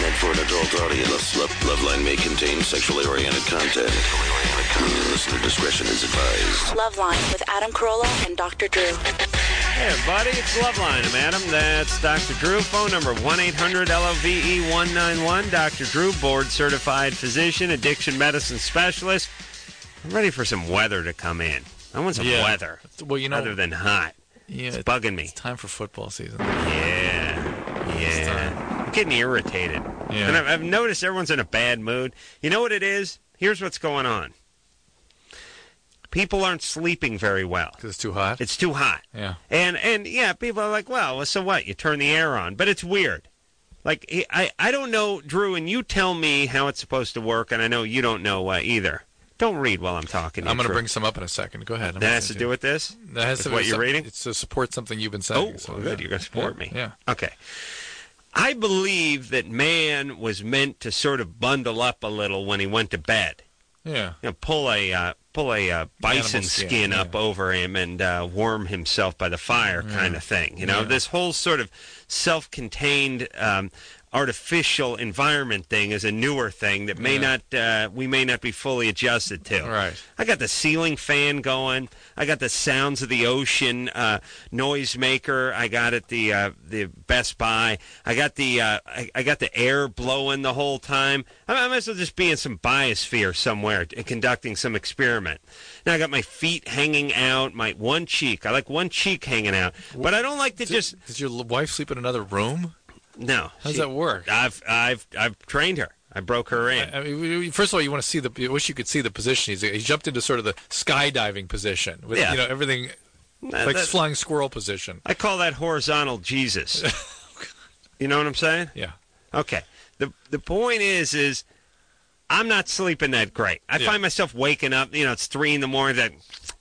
meant for an adult audience. Loveline may contain sexually oriented content. Listener discretion is advised. Loveline with Adam Carolla and Dr. Drew. Hey, everybody, it's Loveline. I'm Adam. That's Dr. Drew. Phone number 1-800-LOVE-191. Dr. Drew, board-certified physician, addiction medicine specialist. I'm ready for some weather to come in. I want some weather. Well, you know, other than hot. Yeah, it's bugging me. It's time for football season. Yeah. I'm getting irritated. Yeah. And I've noticed everyone's in a bad mood. You know what it is? Here's what's going on. People aren't sleeping very well. Because it's too hot? It's too hot. Yeah. And yeah, people are like, well, so what? You turn the air on. But it's weird. Like, I don't know, Drew, and you tell me how it's supposed to work, and I know you don't know either. Don't read while I'm talking. I'm going to bring some up in a second. Go ahead. That has to do with this? That has to do what with you're reading? It's to support something you've been saying. Oh, so good. You're going to support me. Yeah. Okay. I believe that man was meant to sort of bundle up a little when he went to bed. Yeah. You know, pull a bison skin up over him and warm himself by the fire kind of thing. You know, this whole sort of self-contained artificial environment thing is a newer thing that we may not be fully adjusted to. Right. I got the ceiling fan going. I got the sounds of the ocean noisemaker. I got at the Best Buy. I got the air blowing the whole time. I might as well just be in some biosphere somewhere and conducting some experiment. Now I got my feet hanging out, my one cheek. I like one cheek hanging out, but I don't like to just. Does your wife sleep in another room? No. How does that work? I've trained her. I broke her in. I mean, first of all, you want to see I wish you could see the position. He jumped into sort of the skydiving position with everything like flying squirrel position. I call that horizontal Jesus. You know what I'm saying? Yeah. Okay. The point is I'm not sleeping that great. I find myself waking up. You know, it's 3 a.m. That.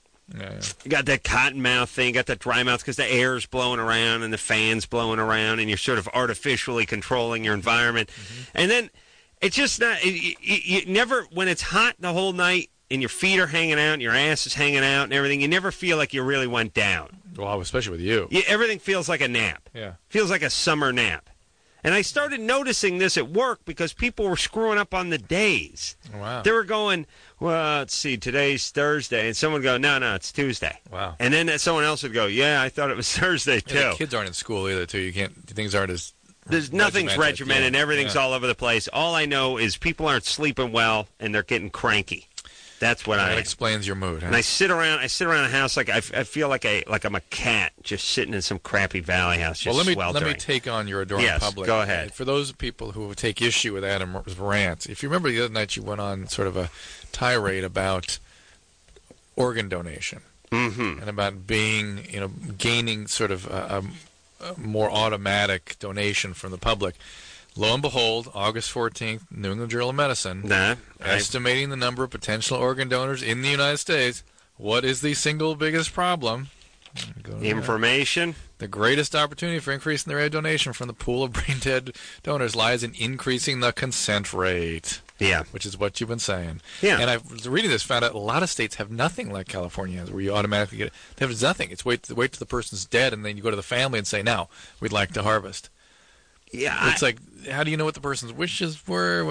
You got that cotton mouth thing, got that dry mouth because the air's blowing around and the fan's blowing around and you're sort of artificially controlling your environment. Mm-hmm. And then it's just not, you never, when it's hot the whole night and your feet are hanging out and your ass is hanging out and everything, you never feel like you really went down. Well, especially with you. Everything feels like a nap. Yeah. Feels like a summer nap. And I started noticing this at work because people were screwing up on the days. Wow. They were going, well, let's see, today's Thursday. And someone would go, no, it's Tuesday. Wow. And then someone else would go, yeah, I thought it was Thursday, too. The kids aren't in school either, too. Things aren't as nothing's regimented. Everything's all over the place. All I know is people aren't sleeping well, and they're getting cranky. That's what That explains your mood. Huh? And I sit around the house like I feel like I'm a cat just sitting in some crappy valley house. Just let me take on your adoring public. Go ahead. For those people who take issue with Adam's rants, if you remember the other night, you went on sort of a tirade about organ donation and about gaining sort of a more automatic donation from the public. Lo and behold, August 14th, New England Journal of Medicine, estimating the number of potential organ donors in the United States. What is the single biggest problem? Information. The greatest opportunity for increasing the rate of donation from the pool of brain-dead donors lies in increasing the consent rate. Yeah. Which is what you've been saying. Yeah. And I was reading this, found out a lot of states have nothing like California has, where you automatically get it. There's nothing. It's wait till the person's dead, and then you go to the family and say, now, we'd like to harvest. Yeah, it's like, how do you know what the person's wishes were?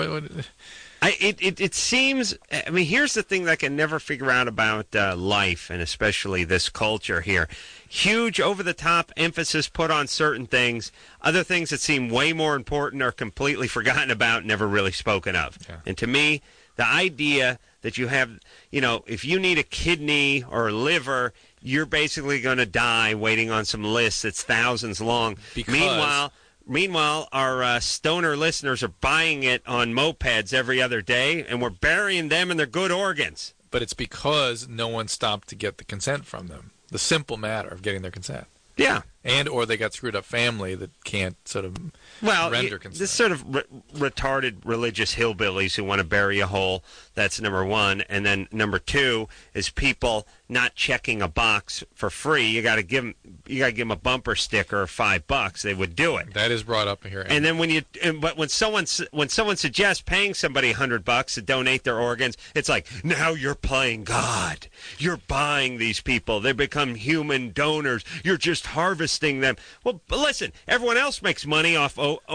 It seems. I mean, here's the thing that I can never figure out about life, and especially this culture here. Huge, over-the-top emphasis put on certain things. Other things that seem way more important are completely forgotten about, never really spoken of. Yeah. And to me, the idea that you have, if you need a kidney or a liver, you're basically going to die waiting on some list that's thousands long. Meanwhile, our stoner listeners are buying it on mopeds every other day, and we're burying them in their good organs. But it's because no one stopped to get the consent from them. The simple matter of getting their consent. Yeah. Or they got screwed up family that can't sort of render consent. This sort of retarded religious hillbillies who want to bury a hole, that's number one. And then number two is people not checking a box for free. You got to give them a bumper sticker of $5. They would do it. That is brought up here. And then when someone suggests paying somebody $100 to donate their organs, it's like, now you're playing God. You're buying these people. They become human donors. You're just harvesting them. Well, but listen, everyone else makes money off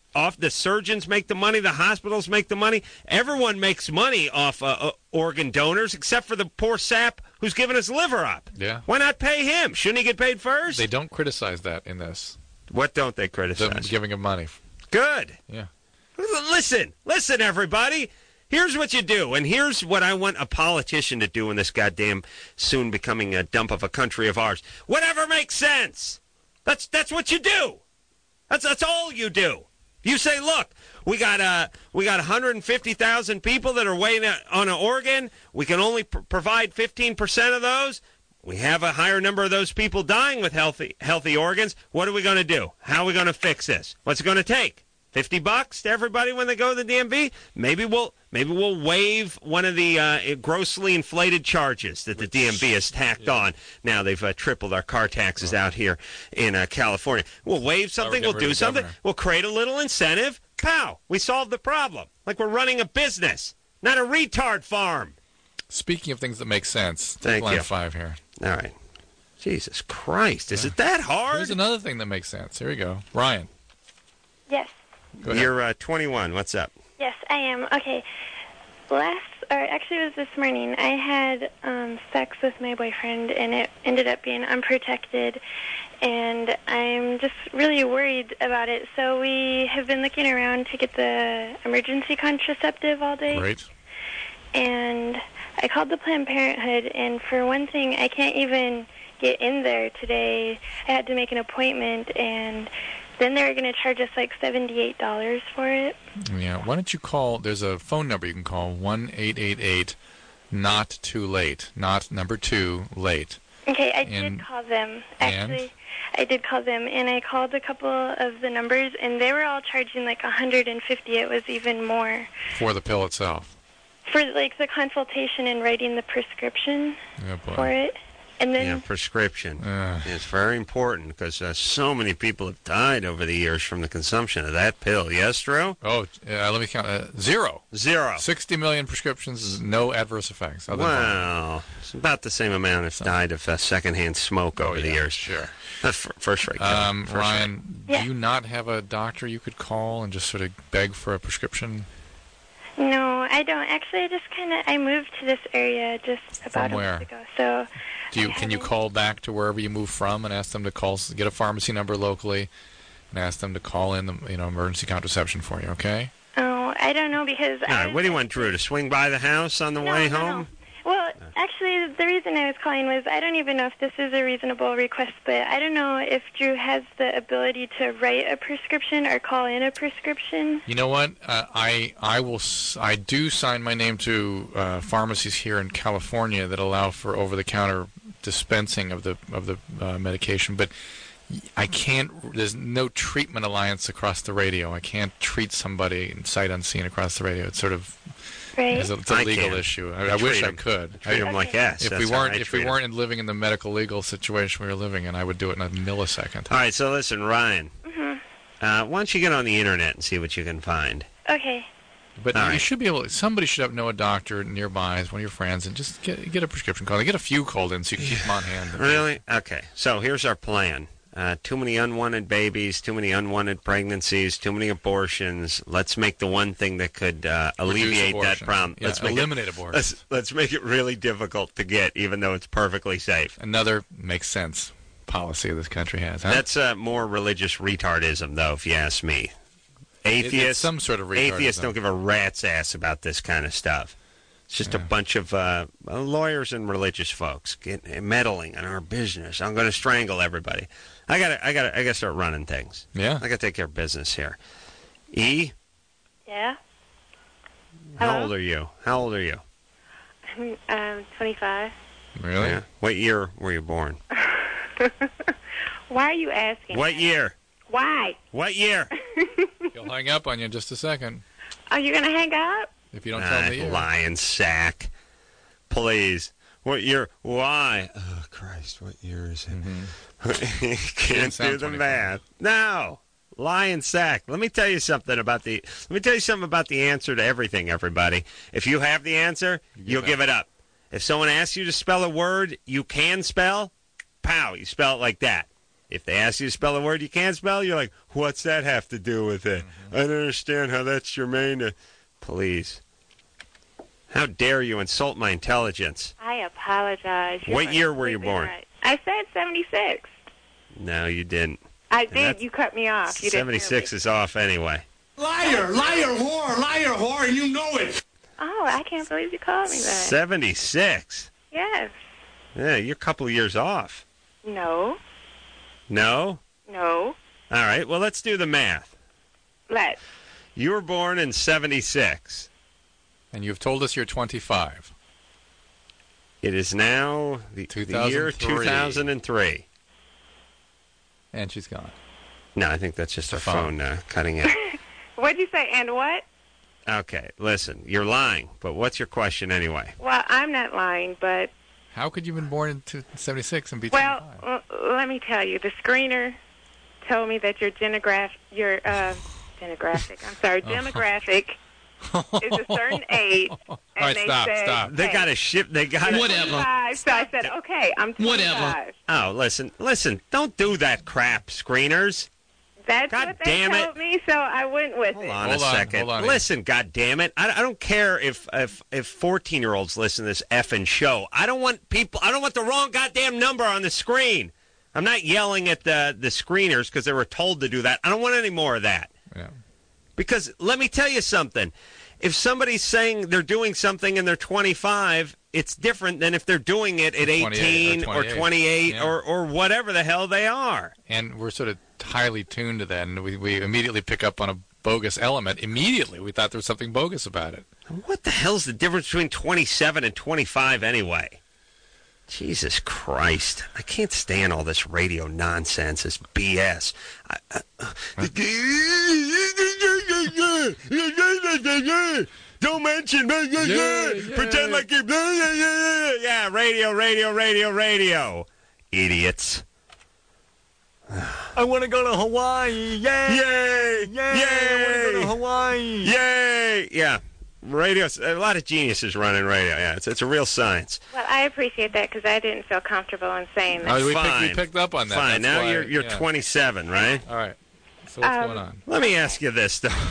the surgeons make the money, the hospitals make the money. Everyone makes money off organ donors, except for the poor sap who's giving his liver up. Yeah. Why not pay him? Shouldn't he get paid first? They don't criticize that in this. What don't they criticize? Them giving him money. Good. Yeah. Listen, everybody. Here's what you do, and here's what I want a politician to do in this goddamn soon becoming a dump of a country of ours. Whatever makes sense. That's what you do. That's all you do. You say, look, we got 150,000 people that are waiting on an organ. We can only provide 15% of those. We have a higher number of those people dying with healthy organs. What are we going to do? How are we going to fix this? What's it going to take? $50 to everybody when they go to the DMV? Maybe we'll waive one of the grossly inflated charges that the DMV has tacked on. Now they've tripled our car taxes out here in California. We'll waive something. We'll do something. We'll create a little incentive. Pow! We solved the problem. Like we're running a business, not a retard farm. Speaking of things that make sense, Thank line you. 5 here. All right. Jesus Christ. Is it that hard? Here's another thing that makes sense. Here we go. Ryan. Yes. Go ahead. You're 21. What's up? Yes, I am. Okay. Actually, it was this morning. I had sex with my boyfriend, and it ended up being unprotected, and I'm just really worried about it. So we have been looking around to get the emergency contraceptive all day. Great. And I called the Planned Parenthood, and for one thing, I can't even get in there today. I had to make an appointment, and then they were going to charge us like $78 for it. Yeah. Why don't you call? There's a phone number you can call, 1-888-NOT-TOO-LATE. Not number 2 late. Okay, I did call them. Actually, I did call them, and I called a couple of the numbers, and they were all charging like $150. It was even more For the pill itself. for like the consultation and writing the prescription Oh, boy. for it. And then Yeah, prescription. It's very important because so many people have died over the years from the consumption of that pill. Yes, Drew? Oh, let me count. 0. 60 million prescriptions, no adverse effects. Wow. It's about the same amount have died of secondhand smoke over the years. Sure. That's first rate. Ryan, Yeah. do you not have a doctor you could call and just sort of beg for a prescription? no, I don't. Actually, I moved to this area just about From where? a month ago. So Can you call back to wherever you moved from and ask them to get a pharmacy number locally and ask them to call in the emergency contraception for you? Okay. Oh, I don't know because. All right, what do you want, Drew, to swing by the house on the way home? No. Well, actually, the reason I was calling was I don't even know if this is a reasonable request, but I don't know if Drew has the ability to write a prescription or call in a prescription. You know what? I do sign my name to pharmacies here in California that allow for over-the-counter dispensing of the medication, but I can't. There's no treatment alliance across the radio. I can't treat somebody sight unseen across the radio. It's sort of it's a legal issue. I wish I could. Treat them like ass. If we weren't living in the medical legal situation we were living in, I would do it in a millisecond. All right, so listen, Ryan. Why don't you get on the internet and see what you can find? Okay. But you should be able. Somebody should know a doctor nearby, one of your friends, and just get a prescription called. Get a few called in so you can keep them on hand. Really? Okay. So here's our plan. Too many unwanted babies, too many unwanted pregnancies, too many abortions. Let's make the one thing that could alleviate that problem. Yeah, let's eliminate abortions. Let's make it really difficult to get, even though it's perfectly safe. Another makes sense policy this country has. Huh? That's more religious retardism, though, if you ask me. Atheists, it's some sort of retardism. Atheists don't give a rat's ass about this kind of stuff. It's just a bunch of lawyers and religious folks meddling in our business. I'm going to strangle everybody. I gotta start running things. Yeah. I gotta take care of business here. E? Yeah? How old are you? I'm 25. Really? Yeah. What year were you born? Why are you asking? What year? Why? What year? He'll hang up on you in just a second. Are you going to hang up? If you don't tell me the year. Lying sack. Please. What year? Why? Oh, Christ, what year is it? Can't do the 25. math. No. Lying sack. Let me tell you something about the answer to everything, everybody. If you have the answer, you'll give it up. If someone asks you to spell a word you can spell, pow, you spell it like that. If they ask you to spell a word you can't spell, you're like, what's that have to do with it? I don't understand how that's germane to... Please. How dare you insult my intelligence? I apologize. What year were you born? Right. I said 76. No, you didn't. I did. You cut me off. You 76 is off anyway. Liar, whore, and you know it. Oh, I can't believe you called me that. 76? Yes. Yeah, you're a couple of years off. No. No? No. All right, well, let's do the math. Let's. You were born in 76. And you've told us you're 25. It is now the year 2003. And she's gone. No, I think that's just her phone cutting in. What'd you say, and what? Okay, listen, you're lying, but what's your question anyway? Well, I'm not lying, but... How could you have been born in 76 and be 25? Well, let me tell you, the screener told me that your demographic is a certain age. And all right, stop. They got to ship. They got whatever. So I said, okay, I'm 25. Whatever. Oh, listen. Don't do that crap, screeners. That's God what they damn it. told me, so I went with it. Hold on a second. Listen, God damn it. I don't care if 14-year-olds listen to this effing show. I don't want the wrong goddamn number on the screen. I'm not yelling at the screeners because they were told to do that. I don't want any more of that. Yeah. Because let me tell you something. If somebody's saying they're doing something and they're 25, it's different than if they're doing it at 18 or 28 yeah. or whatever the hell they are. And we're sort of highly tuned to that, and we immediately pick up on a bogus element. Immediately, we thought there was something bogus about it. What the hell's the difference between 27 and 25 anyway? Jesus Christ. I can't stand all this radio nonsense, this BS. Don't mention. Pretend like you... Yeah, radio. Idiots. I want to go to Hawaii. Yay! Yay! Yay! I want to go to Hawaii. Yay! Yeah. Radio, a lot of geniuses running radio. Yeah, it's a real science. Well, I appreciate that because I didn't feel comfortable in saying that. We picked up on that. Fine. That's now why, you're 27, right? All right. So what's going on? Let me ask you this, though.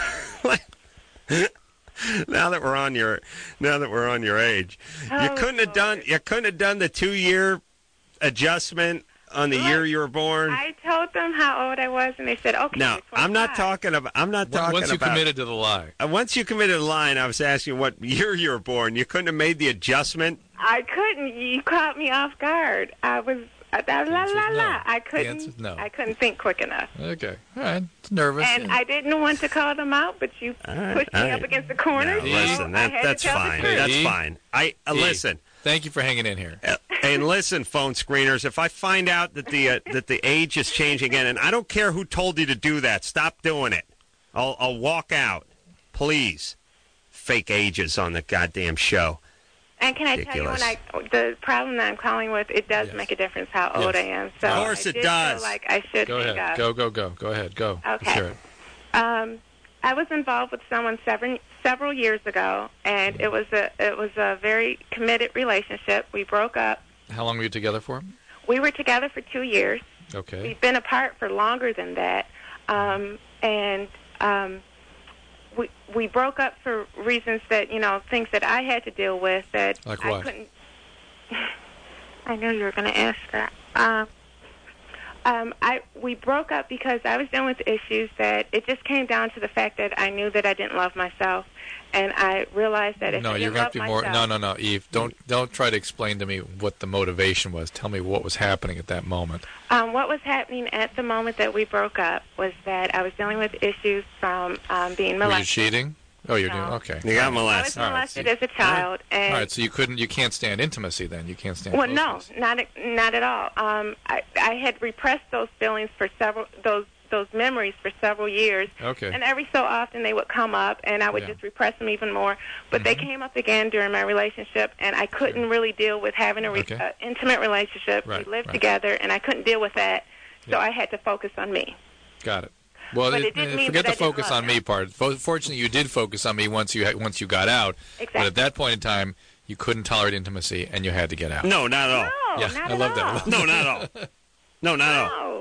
Now that we're on your age, you couldn't have done the 2-year adjustment on the year you were born. I told them how old I was, and they said, "Okay." No, I'm not talking about. Once you committed to the lie. Once you committed to the lie, and I was asking what year you were born. You couldn't have made the adjustment. I couldn't. You caught me off guard. I was I couldn't. The answer's no. I couldn't think quick enough. Okay, all right. It's nervous. And I didn't want to call them out, but you pushed me up against the corner. No, listen, that's fine. That's fine. Listen. Thank you for hanging in here. And listen, phone screeners, if I find out that the age is changing again, and I don't care who told you to do that, stop doing it. I'll walk out. Please. Fake ages on the goddamn show. And can I tell you, the problem that I'm calling with, it does make a difference how old I am. So of course it does. Feel like I should go ahead. up. Go. Go ahead. Go. Okay. Let's hear it. I was involved with someone several years ago, and it was a very committed relationship. We broke up. How long were you together for? We were together for 2 years. Okay. We've been apart for longer than that, we broke up for reasons that, things that I had to deal with that like I what? couldn't. I knew you were going to ask that. We broke up because I was dealing with issues that it just came down to the fact that I knew that I didn't love myself, and I realized that if I didn't love myself... No, Eve. Don't try to explain to me what the motivation was. Tell me what was happening at that moment. What was happening at the moment that we broke up was that I was dealing with issues from being molested. Were you cheating? Oh, you're doing okay. You got molested. I was molested as a child. All right, so you can't stand intimacy then. You can't stand. Well, no, not at all. I had repressed those feelings for those memories for several years. Okay. And every so often they would come up, and I would just repress them even more. But they came up again during my relationship, and I couldn't really deal with having an intimate relationship. Right, we lived together, and I couldn't deal with that, so I had to focus on me. Got it. Well, forget the focus on me part. Fortunately, you did focus on me once you got out. Exactly. But at that point in time, you couldn't tolerate intimacy, and you had to get out. No, not at all. No, yeah, not I love that. No, not at all. No, not at all.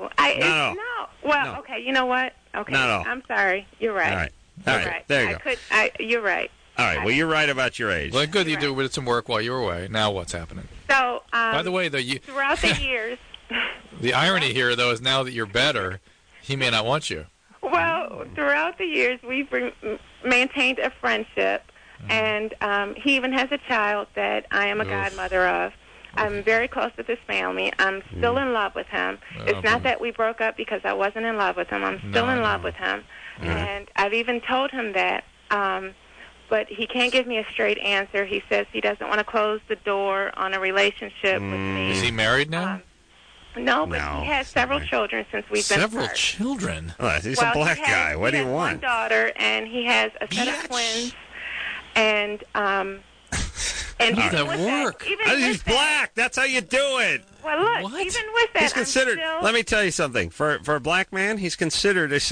No. Well, No. okay. You know what? Okay. No. I'm sorry. You're right. All right. There you go. You're right. All right. Well, you're right about your age. Well, good. You did some work while you were away. Now what's happening? So, by the way, though, throughout the years. The irony here, though, is now that you're better, he may not want you. Well, throughout the years, we've maintained a friendship, and he even has a child that I am a godmother of. I'm very close with his family. I'm still in love with him. It's not that we broke up because I wasn't in love with him. I'm still in love with him. And I've even told him that, but he can't give me a straight answer. He says he doesn't want to close the door on a relationship with me. Is he married now? No, but he has several children since we've been apart. Several children? Oh, he's a black guy. What do you want? He has one daughter, and he has a set of twins. And how does that work? He's black. That's how you do it. Well, look, even with that, he's considered. Let me tell you something. For a black man, he's considered a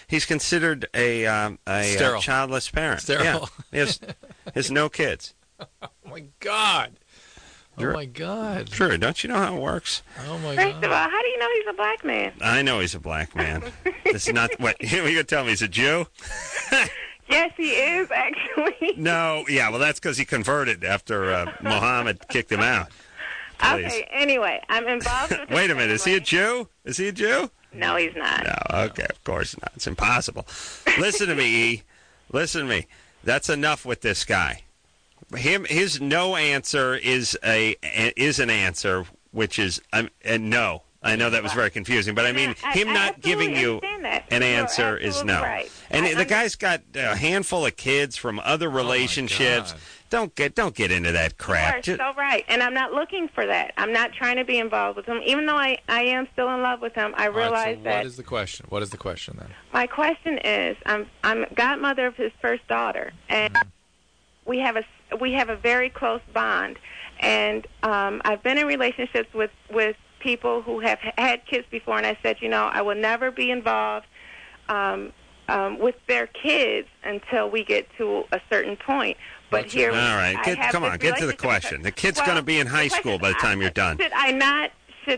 Sterile. childless parent. Sterile. Yeah. He has no kids. Oh my God. Oh my God. Sure. Don't you know how it works? Oh my First God. of all, how do you know he's a black man? I know he's a black man. It's not what you're gonna tell me. He's a Jew. Yes, he is, actually. No, yeah, well, that's because he converted after Muhammad kicked him out. Please. Okay, anyway, I'm involved with Wait a minute, is he a Jew? Is he a Jew? No, he's not. No, okay, of course not. It's impossible. Listen to me, E. Listen to me. That's enough with this guy. His no answer is an answer, which is no. I know that was very confusing, but I mean, him not giving you an answer is no. Right. And the guy's got a handful of kids from other relationships. Don't get into that crap. You are so right, and I'm not looking for that. I'm not trying to be involved with him, even though I am still in love with him. I realize that. What is the question? What is the question then? My question is, I'm godmother of his first daughter, and we have a very close bond, and I've been in relationships with people who have had kids before, and I said, I will never be involved with their kids until we get to a certain point. But here, all right, come on, get to the question. The kid's going to be in high school by the time you're done. Should I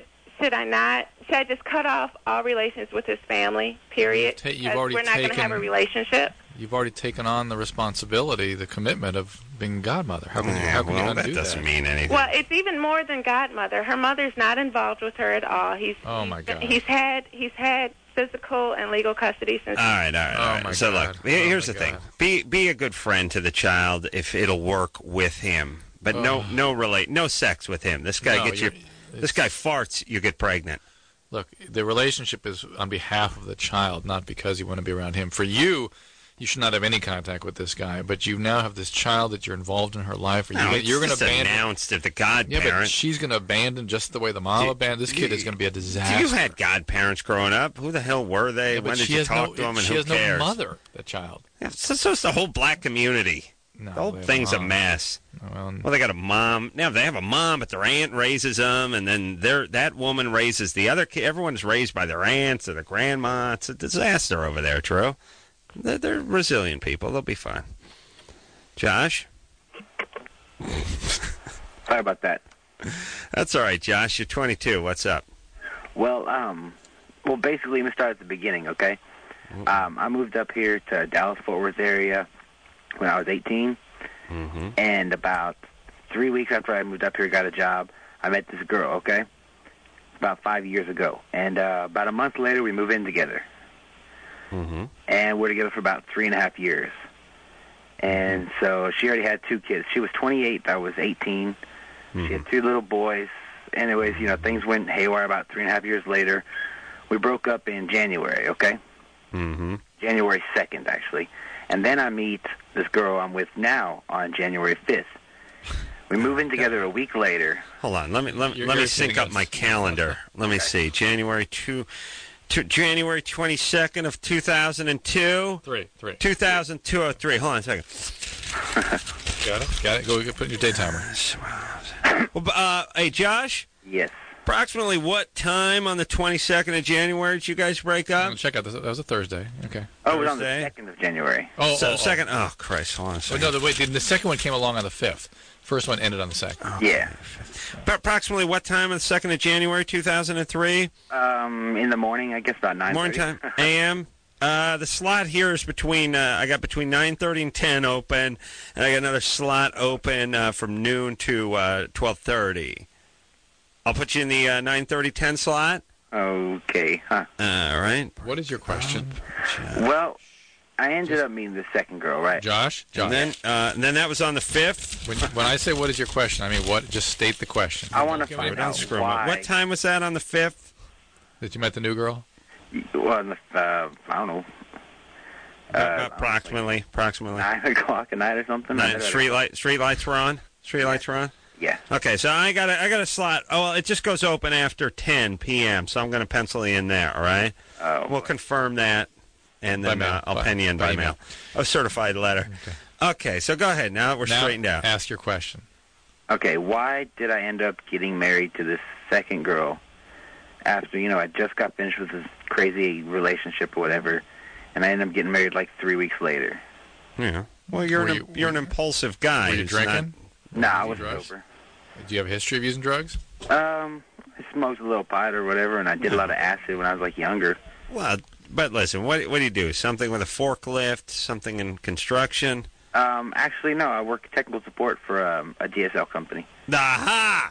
just cut off all relations with his family? Period. We're not going to have a relationship. You've already taken on the responsibility, the commitment of being godmother. How can you undo that? That doesn't mean anything. Well, it's even more than godmother. Her mother's not involved with her at all. My God. He's had physical and legal custody since. All right. So look, here's the thing: be a good friend to the child if it'll work with him, but no sex with him. This guy this guy farts, you get pregnant. Look, the relationship is on behalf of the child, not because you want to be around him. For you should not have any contact with this guy, but you now have this child that you're involved in her life. You're going to abandon. Announced at the godparent. Yeah, but she's going to abandon just the way the mom abandoned. This kid is going to be a disaster. You had godparents growing up. Who the hell were they? Yeah, when did you talk to them? And she who has cares? no mother. The child. Yeah, so it's the whole black community. No, the whole thing's a mess. Well, they got a mom. Now they have a mom, but their aunt raises them, and then that woman raises the other kid. Everyone's raised by their aunts or their grandma. It's a disaster over there, True. They're resilient people. They'll be fine. Josh? Sorry about that. That's all right, Josh. You're 22. What's up? Well, basically, let me start at the beginning, okay? I moved up here to Dallas-Fort Worth area when I was 18, and about 3 weeks after I moved up here, got a job, I met this girl, okay? About 5 years ago. And about a month later, we moved in together. And we're together for about 3.5 years. And so she already had 2 kids. She was 28. I was 18. She had 2 little boys. Anyways, things went haywire about 3.5 years later. We broke up in January, okay? January 2nd, actually. And then I meet this girl I'm with now on January 5th. We move in together a week later. Hold on. Let me sync up my calendar. Let me see. January 22nd of 2002. 2003. Hold on a second. Got it. Go put in your day timer. Well, hey, Josh? Yes. Approximately what time on the 22nd of January did you guys break up? Check out this. That was a Thursday. Okay. Oh, it was on the Thursday? 2nd of January. Second. Oh, Christ. Hold on a second. No, wait. The second one came along on the 5th. First one ended on the 2nd. Yeah. But approximately what time on the 2nd of January, 2003? In the morning, I guess about 9:30. Morning time, a.m. The slot here is between, I got between 9:30 and 10 open, and I got another slot open from noon to 12:30. I'll put you in the 9:30, 10 slot. Okay, huh. All right. What is your question? Well, I ended up meeting the second girl, right? Josh? And then that was on the 5th. When I say what is your question, I mean what? Just state the question. I want to find out why. What time was that on the 5th? That you met the new girl? Well, I don't know. Approximately. 9 o'clock at night or something. Street lights were on. Street lights were on. Yeah. Okay, so I got a slot. Oh, well, it just goes open after 10 p.m. So I'm going to pencil you in there. All right. We'll confirm that, and then I'll pen you in by mail. A certified letter. Okay. So go ahead. Now that we're straightened out. Ask your question. Okay. Why did I end up getting married to this second girl after I just got finished with this crazy relationship or whatever, and I ended up getting married like 3 weeks later? Yeah. Well, you're an impulsive guy. Were you drinking? No, I wasn't sober. Do you have a history of using drugs? I smoked a little pot or whatever, and I did a lot of acid when I was like younger. Well, but listen, what do you do? Something with a forklift? Something in construction? Actually, no. I work technical support for a DSL company. Aha!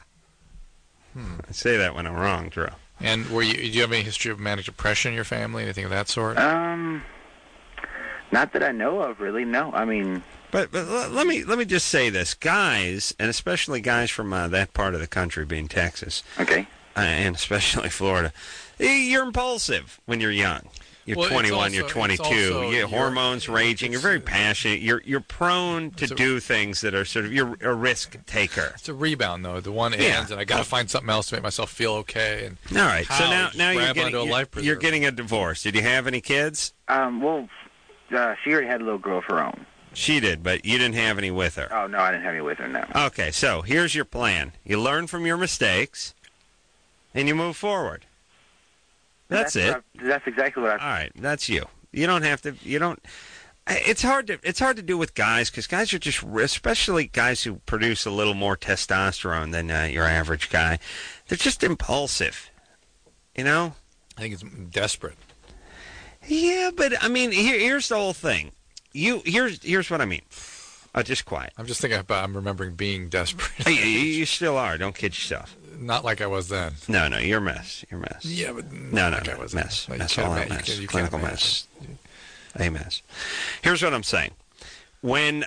I say that when I'm wrong, Drew. And do you have any history of manic depression in your family? Anything of that sort? Not that I know of, really. No. I mean. But let me just say this, guys, and especially guys from that part of the country, being Texas, okay, and especially Florida, you're impulsive when you're young. You're 21, you're 22. Your hormones raging. You're very passionate. You're prone to do things that are sort of you're a risk taker. It's a rebound though. The one ends, and I got to find something else to make myself feel okay. And all right, so now you're getting getting a divorce. Did you have any kids? Well, she already had a little girl of her own. She did, but you didn't have any with her. Oh, no, I didn't have any with her, no. Okay, so here's your plan. You learn from your mistakes, and you move forward. That's it. That's exactly what I... All right, that's you. You don't have to... It's hard to do with guys, because guys are just... Especially guys who produce a little more testosterone than your average guy. They're just impulsive. I think it's desperate. Yeah, but, I mean, here's the whole thing. Here's what I mean. Just quiet. I'm just thinking about. I'm remembering being desperate. You still are. Don't kid yourself. Not like I was then. No, you're a mess. You're a mess. Yeah, but no, like I was mess. Like mess. All that mess. Clinical mess. A mess. Here's what I'm saying. When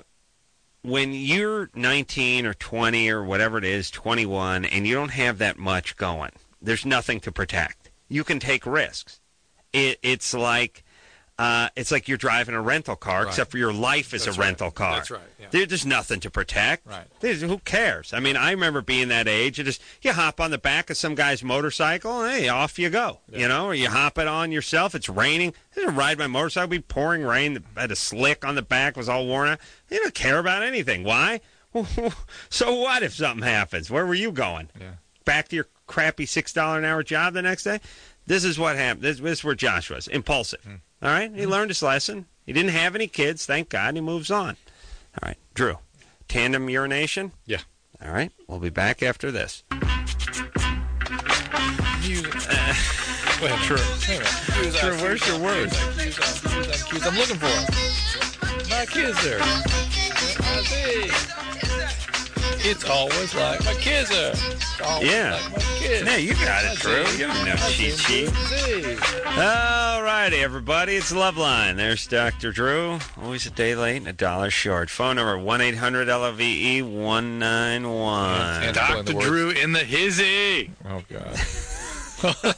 you're 19 or 20 or whatever it is, 21, and you don't have that much going, there's nothing to protect. You can take risks. It's like you're driving a rental car, except for your life is a rental car. That's right. Yeah. There's nothing to protect. Right. Who cares? I mean, I remember being that age. You hop on the back of some guy's motorcycle, and hey, off you go. Yeah. Or you hop it on yourself. It's raining. I didn't ride my motorcycle. It'd be pouring rain. I had a slick on the back. Was all worn out. You don't care about anything. Why? So what if something happens? Where were you going? Yeah. Back to your crappy $6 an hour job the next day? This is what happened. This is where Josh was. Impulsive. All right? He learned his lesson. He didn't have any kids, thank God. He moves on. All right. Drew, tandem urination? Yeah. All right. We'll be back after this. Wait a minute. Drew, where's your word? I'm looking for it. My kisser. I see. It's always like my kisser. Yeah. Like my kiss. Yeah, you got it, Drew. You don't know cheat sheet. All righty, everybody. It's Loveline. There's Dr. Drew. Always a day late and a dollar short. Phone number 1-800-LOVE-191. And Dr. Drew in the hizzy. Oh, God.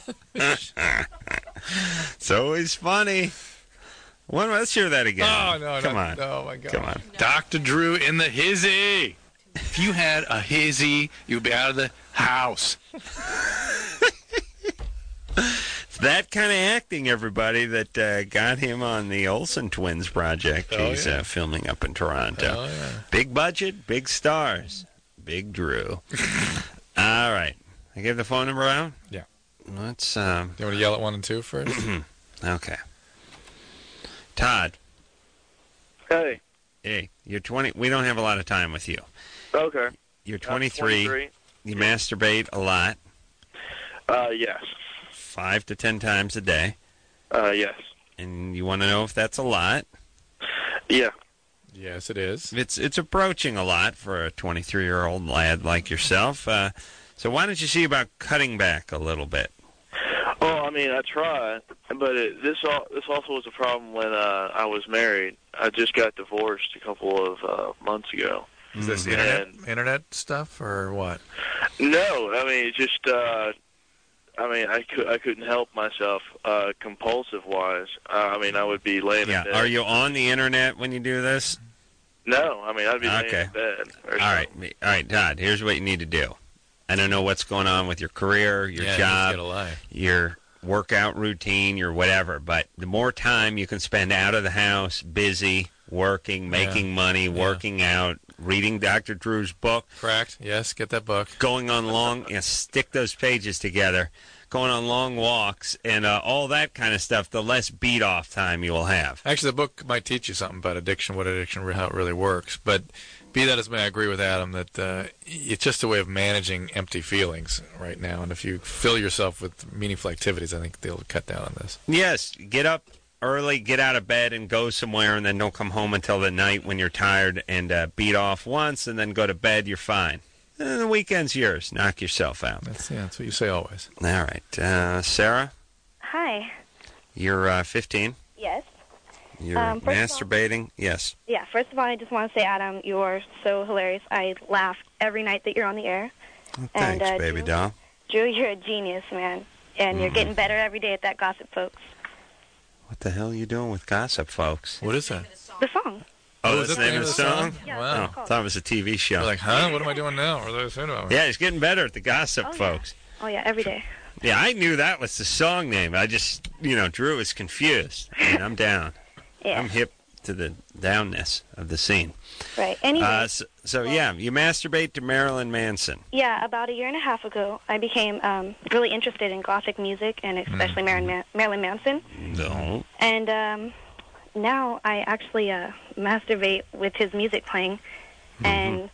It's always funny. Let's hear that again. Oh, no. Come on. Oh, my God. Come on. Dr. Drew in the hizzy. If you had a hizzy, you'd be out of the house. It's that kind of acting, everybody, that got him on the Olsen Twins project. He's filming up in Toronto. Oh, yeah. Big budget, big stars. Big Drew. All right. I gave the phone number out? Yeah. Let's, You want to yell at 1 and 2 first? okay. Todd. Hey. Hey, you're 20. We don't have a lot of time with you. Okay. You're 23. You masturbate a lot. Yes. 5 to 10 times a day. Yes. And you want to know if that's a lot? Yeah. Yes, it is. It's approaching a lot for a 23-year-old lad like yourself. So why don't you see about cutting back a little bit? Well, I mean, I try, but this also was a problem when I was married. I just got divorced a couple of months ago. Is this internet stuff or what? No, I mean, it's just I couldn't help myself compulsive wise. I mean, I would be laying in bed. Are you on the internet when you do this? No, I mean, I'd be laying in bed. Or all right, Todd. Here's what you need to do. I don't know what's going on with your career, your job, your workout routine, your whatever. But the more time you can spend out of the house, busy, working, making money, working out, reading Dr. Drew's book. Correct. Yes, get that book. Going on stick those pages together. Going on long walks and all that kind of stuff, the less beat-off time you will have. Actually, the book might teach you something about addiction, how it really works. But be that as may, I agree with Adam that it's just a way of managing empty feelings right now. And if you fill yourself with meaningful activities, I think they'll cut down on this. Yes, get up early, get out of bed and go somewhere, and then don't come home until the night when you're tired and beat off once, and then go to bed, you're fine. And the weekend's yours. Knock yourself out. That's what you say always. All right. Sarah? Hi. You're 15? Yes. You're masturbating? Yes. Yeah, first of all, I just want to say, Adam, you're so hilarious. I laugh every night that you're on the air. Well, thanks, baby doll. Drew, you're a genius, man. And you're getting better every day at that Gossip Folks. What the hell are you doing with Gossip Folks? What is that? The song. Oh, that's the name of the song? Yeah, wow. I thought it was a TV show. You're like, huh? What am I doing now? What are they saying about me? Yeah, he's getting better at the Gossip Folks. Yeah. Oh, yeah, every day. Yeah, I knew that was the song name. I just, Drew is confused. I mean, I'm down. Yeah. I'm hip to the downness of the scene. Right. Anyway. You masturbate to Marilyn Manson. Yeah, about a year and a half ago, I became really interested in Gothic music, and especially Marilyn Manson. No. And now I actually masturbate with his music playing, and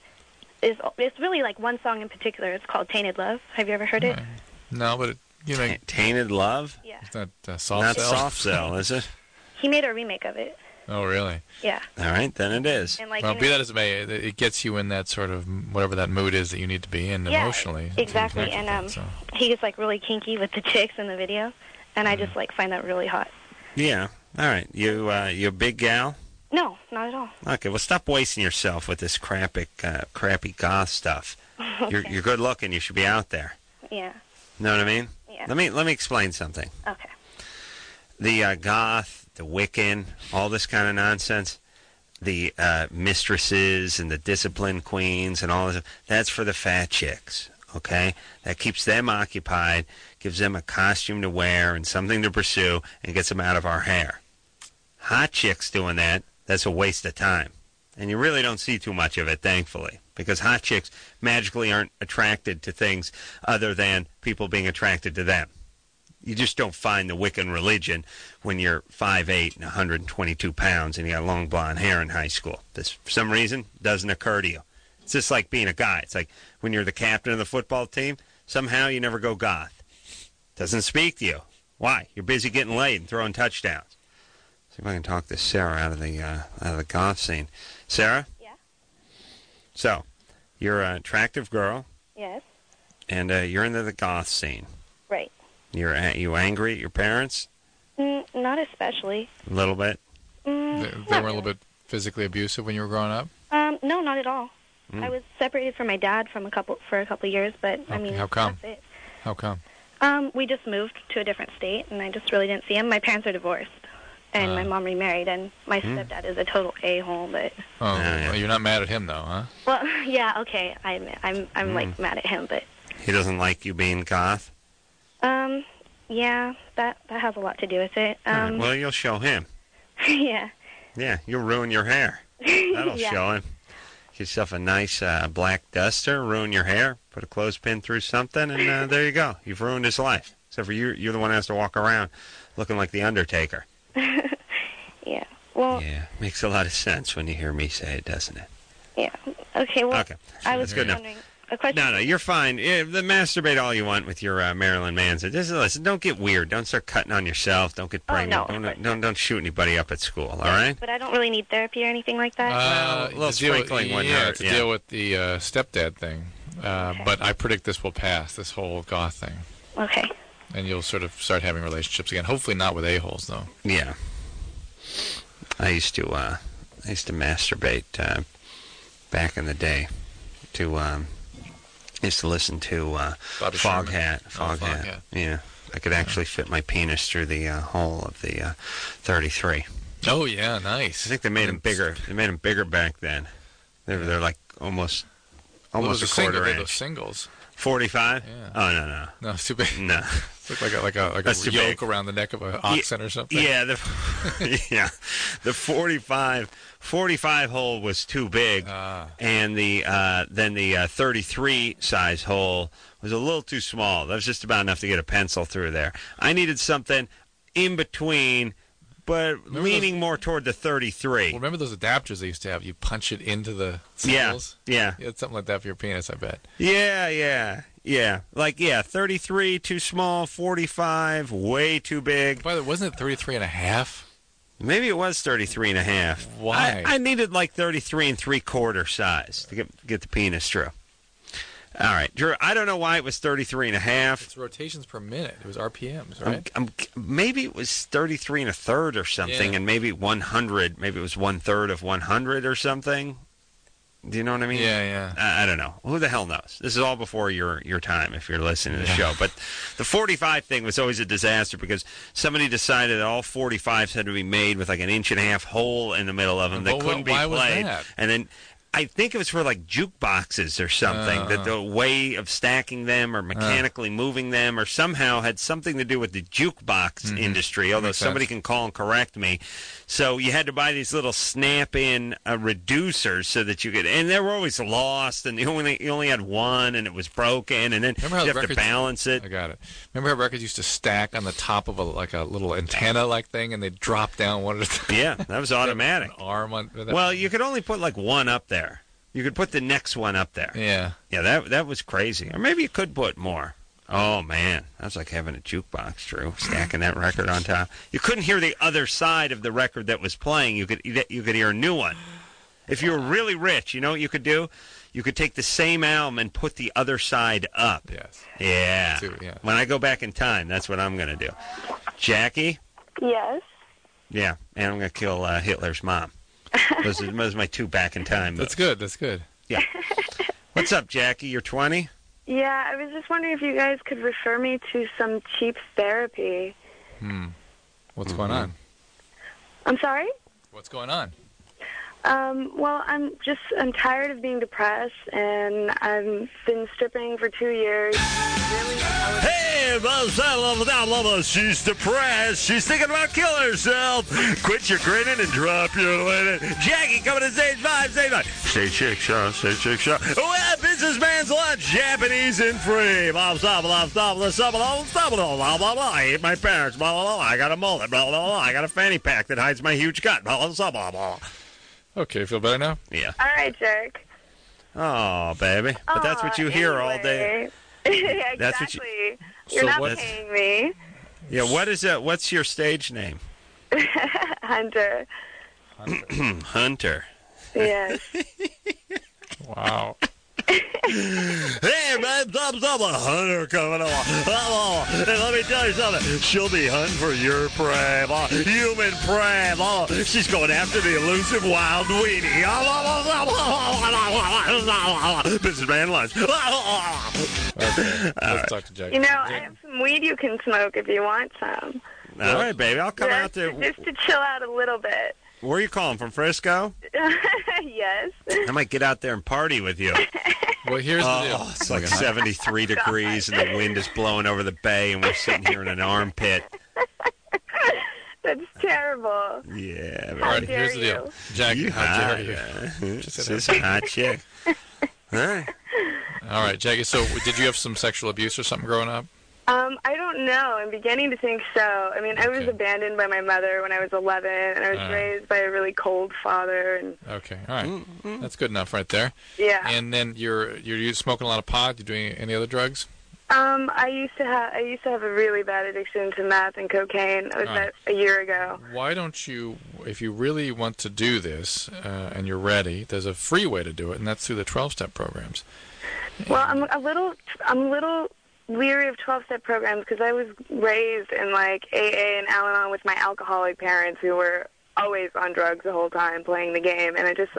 it's really like one song in particular. It's called "Tainted Love." Have you ever heard it? No, but Tainted Love? Yeah. Is that Soft Cell? Not Soft Cell, is it? He made a remake of it. Oh, really? Yeah. All right, then it is. And well, be that as it may, it gets you in that sort of whatever that mood is that you need to be in emotionally. Exactly. And he's like really kinky with the chicks in the video, and I just find that really hot. Yeah. All right. You a big gal? No, not at all. Okay. Well, stop wasting yourself with this crappy goth stuff. Okay. You're good looking. You should be out there. Yeah. Know what I mean? Yeah. Let me explain something. Okay. The goth, the Wiccan, all this kind of nonsense, the mistresses and the discipline queens and all this, that's for the fat chicks, okay? That keeps them occupied, gives them a costume to wear and something to pursue, and gets them out of our hair. Hot chicks doing that, that's a waste of time. And you really don't see too much of it, thankfully, because hot chicks magically aren't attracted to things other than people being attracted to them. You just don't find the Wiccan religion when you're 5'8" and 122 pounds and you got long blonde hair in high school. This, for some reason, doesn't occur to you. It's just like being a guy. It's like when you're the captain of the football team, somehow you never go goth. Doesn't speak to you. Why? You're busy getting laid and throwing touchdowns. See if I can talk this Sarah out of the goth scene. Sarah? Yeah? So, you're an attractive girl. Yes. And you're into the goth scene. Right. You angry at your parents? Not especially. A little bit? They were a little bit physically abusive when you were growing up? No, not at all. I was separated from my dad for a couple of years, but I mean, how come? That's it. How come? We just moved to a different state, and I just really didn't see him. My parents are divorced, and my mom remarried, and my stepdad is a total a-hole. But well, you're not mad at him though, huh? Well, yeah, okay. I'm like mad at him, but he doesn't like you being goth. Yeah, that has a lot to do with it. Right. Well, you'll show him. Yeah. Yeah, you'll ruin your hair. That'll show him. Get yourself a nice black duster, ruin your hair, put a clothespin through something, and there you go. You've ruined his life. Except for you're the one who has to walk around looking like the Undertaker. Yeah. Well. Yeah, makes a lot of sense when you hear me say it, doesn't it? Yeah. Okay. Well, okay. I was That's good wondering. A question. No, you're fine. Yeah, masturbate all you want with your Marilyn Manson. Just listen. Don't get weird. Don't start cutting on yourself. Don't get pregnant. Don't shoot anybody up at school. All right. But I don't really need therapy or anything like that. A little sprinkling wouldn't hurt. To deal with the stepdad thing. But I predict this will pass. This whole goth thing. Okay. And you'll sort of start having relationships again. Hopefully not with a-holes, though. Yeah. I used to masturbate back in the day. I used to listen to Foghat. Foghat. Yeah. I could actually fit my penis through the hole of the 33. Oh yeah, nice. I think they made them bigger. They made them bigger back then. They're like almost a quarter inch. Those singles. 45? Yeah. Oh no. No, it's too big. No. It's like a yoke around the neck of an oxen or something. Yeah, the 45 hole was too big, and then the 33 size hole was a little too small. That was just about enough to get a pencil through there. I needed something in between, but leaning more toward the 33. Well, remember those adapters they used to have? You punch it into the singles? Yeah. You had something like that for your penis, I bet. Yeah. 33 too small, 45 way too big. By the way, wasn't it 33 and a half? Maybe it was 33 and a half. Why? I needed like 33 and 3/4 size to get the penis through. All right, Drew, I don't know why it was 33 and a half. It's rotations per minute. It was RPMs, right? Maybe it was 33 and a third or something, and maybe 100. Maybe it was 1/3 of 100 or something. Do you know what I mean? Yeah. I don't know. Who the hell knows? This is all before your time if you're listening to the show. But the 45 thing was always a disaster because somebody decided that all 45s had to be made with like an 1.5-inch hole in the middle of them that couldn't be played. Why was that? And then I think it was for like jukeboxes or something, that the way of stacking them or mechanically moving them or somehow had something to do with the jukebox industry, although somebody can call and correct me. So you had to buy these little snap-in reducers so that you could, and they were always lost, and you only had one, and it was broken, and then you have to balance it. I got it. Remember how records used to stack on the top of a little antenna-like thing, and they'd drop down one at a time? Yeah, that was automatic. An arm on. Well, you could only put like one up there. You could put the next one up there. Yeah. Yeah, that was crazy. Or maybe you could put more. Oh, man. That was like having a jukebox, Drew, stacking that record on top. You couldn't hear the other side of the record that was playing. You could hear a new one. If you were really rich, you know what you could do? You could take the same album and put the other side up. Yes. Yeah. Yeah. When I go back in time, that's what I'm going to do. Jackie? Yes. Yeah, and I'm going to kill Hitler's mom. Those are my two back in time moves. That's good. Yeah. What's up, Jackie? You're 20? Yeah, I was just wondering if you guys could refer me to some cheap therapy. What's going on? I'm sorry? What's going on? Well, I'm tired of being depressed, and I've been stripping for 2 years. Hey, she's depressed. She's thinking about killing herself. Quit your grinning and drop your linen. Jackie coming to stage 5. Stage 6, Sean. Stage 6, Sean. Well, businessman's lunch, Japanese and free. Blah, blah, blah, blah, blah, blah, blah, blah, blah, blah, blah. I hate my parents. Blah, blah, blah. I got a mullet. Blah, blah, blah. I got a fanny pack that hides my huge gut. Blah, blah, blah, blah, blah. Okay, feel better now? Yeah. All right, jerk. Oh, baby. But that's what you hear all day. Yeah, That's exactly. what You're not paying me. Yeah, what's your stage name? Hunter. Hunter. Yes. Wow. Hey, man, thumbs up, a hunter coming along. And let me tell you something. She'll be hunting for your prey, human prey. She's going after the elusive wild weenie. Businessman lunch. Okay, let's talk to Jackie. You know, I have some weed you can smoke if you want some. All right, baby. I'll come out there. Just to chill out a little bit. Where are you calling from, Frisco? Yes. I might get out there and party with you. Well, here's the deal. It's like 73 degrees and the wind is blowing over the bay and we're sitting here in an armpit. That's too terrible. Yeah. How All right, dare here's the deal. Jackie, how dare you? This is a hot chick. All right. All right, Jackie, so did you have some sexual abuse or something growing up? I don't know. I'm beginning to think so. I mean, I was abandoned by my mother when I was 11, and I was raised by a really cold father. And Okay, all right. That's good enough right there. yeah. And then you're smoking a lot of pot? You doing any other drugs? I used to have a really bad addiction to meth and cocaine. I was Right. a year ago. Why don't you, if you really want to do this and you're ready, there's a free way to do it, and that's through the 12-step programs. Well, I'm a little leery of 12-step programs because I was raised in like AA and Al-Anon with my alcoholic parents who were always on drugs the whole time playing the game, and I just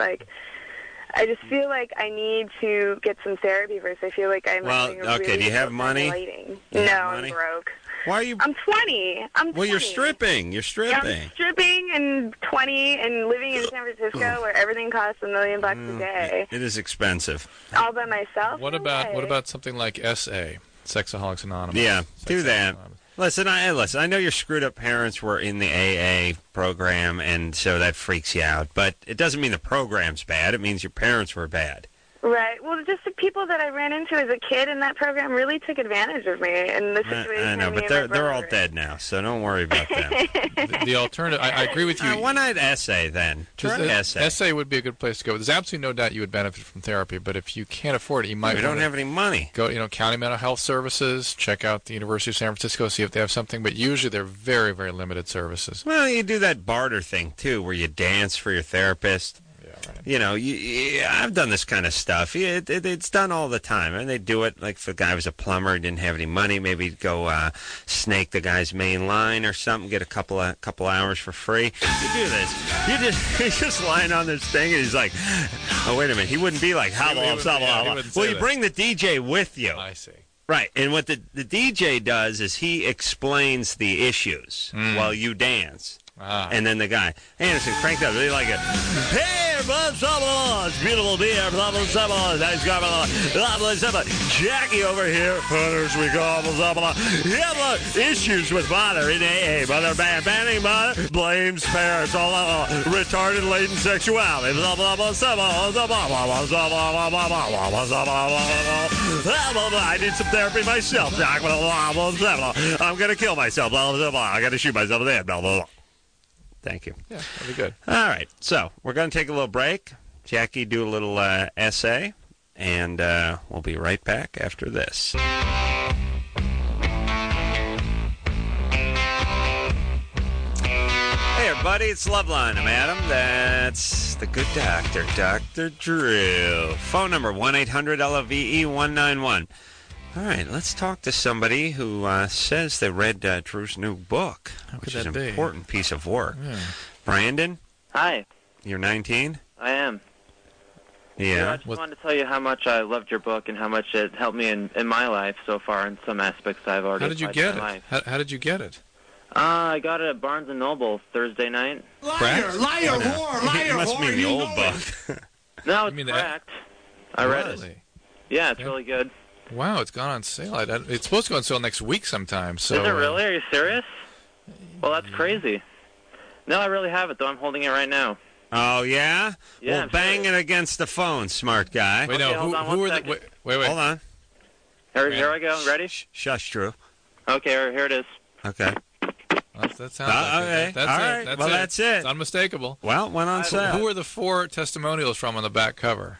feel like I need to get some therapy first. I feel like I'm having a okay. really Do you have money? No, have money? I'm broke. Why are you? I'm 20. Well, you're stripping. You're stripping. I'm stripping and 20 and living in San Francisco where everything costs $1 million a day. It is expensive. All by myself. What about something like SA, Sexaholics Anonymous? Yeah, do that. Anonymous. Listen, I know your screwed up parents were in the AA program, and so that freaks you out. But it doesn't mean the program's bad. It means your parents were bad. Right. Well, just the people that I ran into as a kid in that program really took advantage of me in the situation. I know, but they're all dead now, so don't worry about them. The alternative, I agree with you. Why not essay then? Try essay. SA would be a good place to go. There's absolutely no doubt you would benefit from therapy, but if you can't afford it, you might. We don't have any money. Go, County Mental Health Services. Check out the University of San Francisco, see if they have something. But usually they're very, very limited services. Well, you do that barter thing too, where you dance for your therapist. Yeah, right. I've done this kind of stuff. It's done all the time, and they do it. Like if the guy was a plumber, didn't have any money, maybe he'd go snake the guy's main line or something, get a couple hours for free. You do this. He's just lying on this thing, and he's like, "Oh, wait a minute." He wouldn't be like, "How long?" Well, you bring the DJ with you. I see. Right, and what the DJ does is he explains the issues while you dance. And then the guy, Anderson, cranked up. Really like it. Hey, blah, blah, blah. It's beautiful beer. Blah, blah, blah, blah. Nice guy, blah, blah, blah, blah. Jackie over here. Hunters, we call blah, blah, blah. Yeah, blah. Issues with mother in AA. Mother banning mother. Blames parents. All retarded latent sexuality. Blah, blah, blah, blah, blah, blah, blah, blah, blah, blah, blah, blah, blah, blah, blah. I need some therapy myself, Doc. Blah, blah, blah, blah, blah. I'm going to kill myself. Blah, blah, blah. I got to shoot myself in the head. Blah, blah, blah. Thank you. Yeah, that'd be good. All right, so we're going to take a little break. Jackie, do a little essay, and we'll be right back after this. Hey, everybody, it's Loveline. I'm Adam. That's the good doctor, Dr. Drew. Phone number, 1-800-LOVE-191. All right, let's talk to somebody who says they read Drew's new book, which is an important piece of work. Yeah. Brandon? Hi. You're 19? I am. Yeah. I just wanted to tell you how much I loved your book and how much it helped me in my life so far in some aspects I've already How did you get it? How did you get it? I got it at Barnes & Noble Thursday night. Liar, whore, liar, It must whore, mean the you old know book. No, it's cracked. I read it. Yeah, it's really good. Wow, it's gone on sale. It's supposed to go on sale next week sometime. So, is it really? Are you serious? Well, that's crazy. No, I really have it, though. I'm holding it right now. Oh, yeah? Yeah, well, I'm bang it against the phone, smart guy. Wait, okay, no, who are the... Wait. Hold on. Here I go. Ready? Shush, Drew. Okay, here it is. Okay. That sounds like okay. it. That's all it. right. That's well, it. that's it. It's unmistakable. Well, it went on sale. Who are the 4 testimonials from on the back cover?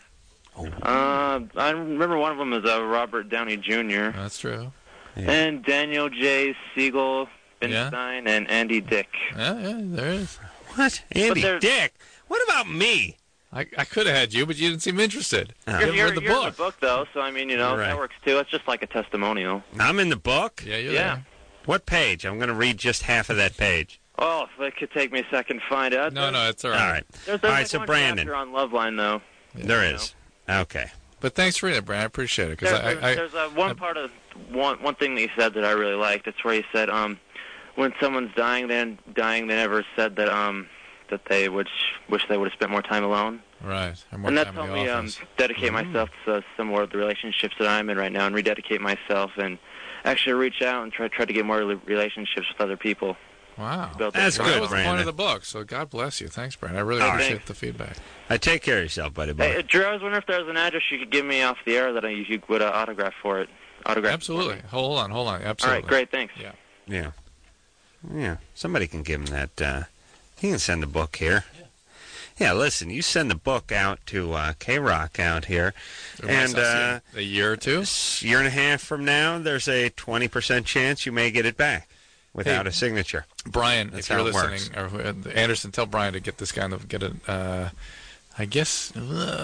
I remember one of them is Robert Downey Jr. That's true. Yeah. And Daniel J. Siegel, Finstein, and Andy Dick. Yeah, there is. What? Andy Dick? What about me? I could have had you, but you didn't seem interested. You're read the in book. the book, though, so, I mean, that works, too. It's just like a testimonial. I'm in the book? Yeah, you're Yeah. there. What page? I'm going to read just half of that page. Oh, if it could take me a second to find it. No, it's all right. All right. There's all right, like so one Brandon. chapter on Loveline, though. There is. Okay. But thanks for reading it, Brandon. I appreciate it. Cause There's one part of one thing that he said that I really liked. It's where he said, when someone's dying, they never said that that they wish they would have spent more time alone. Right. And that's helped me dedicate myself to some more of the relationships that I'm in right now, and rededicate myself, and actually reach out and try to get more relationships with other people. Wow. Built That's that. good, That was the point Brandon. of the book, so God bless you. Thanks, Brandon. I really All right. appreciate the feedback. Take care of yourself, buddy boy. Hey, Drew, I was wondering if there was an address you could give me off the air that you would autograph for it. Autograph. Absolutely. Hold on. Absolutely. All right, great, thanks. Yeah. Yeah. Somebody can give him that. He can send the book here. Yeah, listen, you send the book out to K-Rock out here, and a year or two? Year and a half from now, there's a 20% chance you may get it back without a signature. Brian, That's if you're how it listening, or Anderson, tell Brian to get this guy to get it. I guess.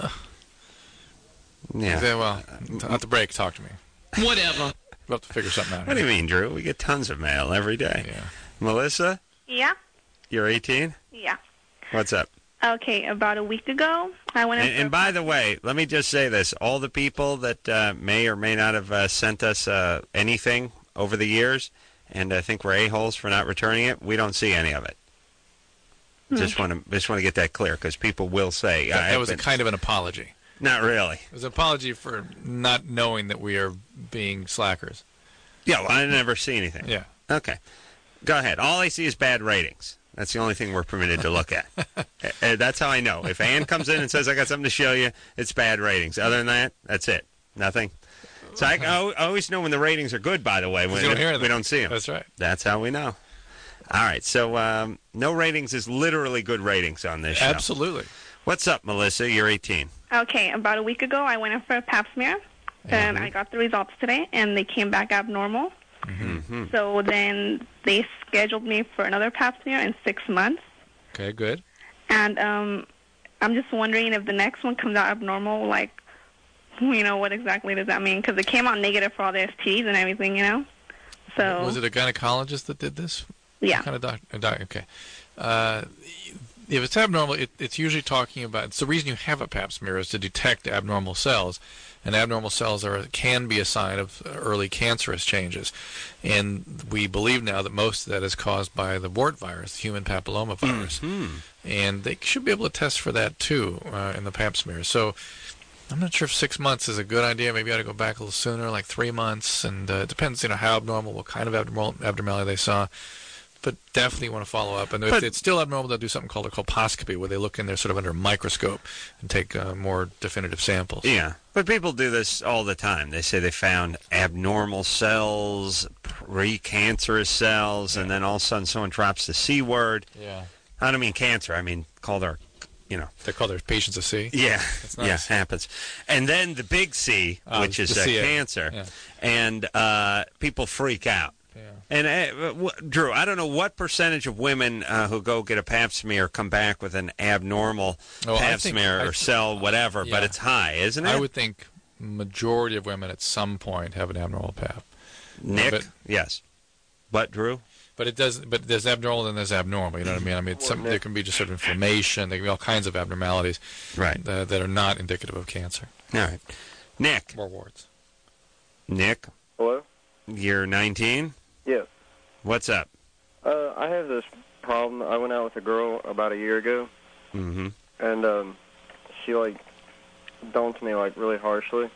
Yeah. Well, at the break, talk to me. Whatever. We'll have to figure something out. What do you mean, Drew? We get tons of mail every day. Yeah. Melissa, Yeah? you're 18? Yeah. What's up? Okay, about a week ago, I went in And by the way, let me just say this. All the people that may or may not have sent us anything over the years, and I think we're a-holes for not returning it, we don't see any of it. Just want to get that clear, because people will say... That was a kind of an apology. Not really. It was an apology for not knowing that we are being slackers. Yeah, well, I never see anything. Yeah. Okay. Go ahead. All I see is bad ratings. That's the only thing we're permitted to look at. That's how I know. If Ann comes in and says, I got something to show you, it's bad ratings. Other than that, that's it. Nothing. So I always know when the ratings are good, by the way. When you don't hear them. we don't see them. That's right. That's how we know. All right. So no ratings is literally good ratings on this show. Absolutely. What's up, Melissa? You're 18. Okay, about a week ago, I went in for a pap smear, and I got the results today, and they came back abnormal. Mm-hmm. So then they scheduled me for another pap smear in 6 months. Okay, good. And I'm just wondering if the next one comes out abnormal, like, what exactly does that mean? Because it came out negative for all the STDs and everything, So Was it a gynecologist that did this? Yeah. What kind of doctor? Okay. If it's abnormal, it's usually talking about... It's the reason you have a pap smear is to detect abnormal cells. And abnormal cells can be a sign of early cancerous changes. And we believe now that most of that is caused by the wart virus, the human papilloma virus. And they should be able to test for that, too, in the pap smear. So I'm not sure if 6 months is a good idea. Maybe I ought to go back a little sooner, like 3 months. And it depends, how abnormal, what kind of abnormality they saw. But definitely want to follow up. And if it's still abnormal, they'll do something called a colposcopy, where they look in there sort of under a microscope and take more definitive samples. Yeah, but people do this all the time. They say they found abnormal cells, precancerous cells, and then all of a sudden someone drops the C word. Yeah. I don't mean cancer. I mean call their, They call their patients a C? Yeah. That's nice. Yeah, happens. And then the big C, which is cancer, and people freak out. And, Drew, I don't know what percentage of women who go get a pap smear come back with an abnormal pap smear or cell, whatever, but it's high, isn't it? I would think majority of women at some point have an abnormal pap. Nick? Yes. But, Drew? But there's abnormal and there's abnormal, you know what I mean? I mean, there can be just sort of inflammation, there can be all kinds of abnormalities that are not indicative of cancer. All right. Nick? More warts. Nick? Hello? You're 19? Yes. What's up? I have this problem. I went out with a girl about a year ago, and she dumped me really harshly.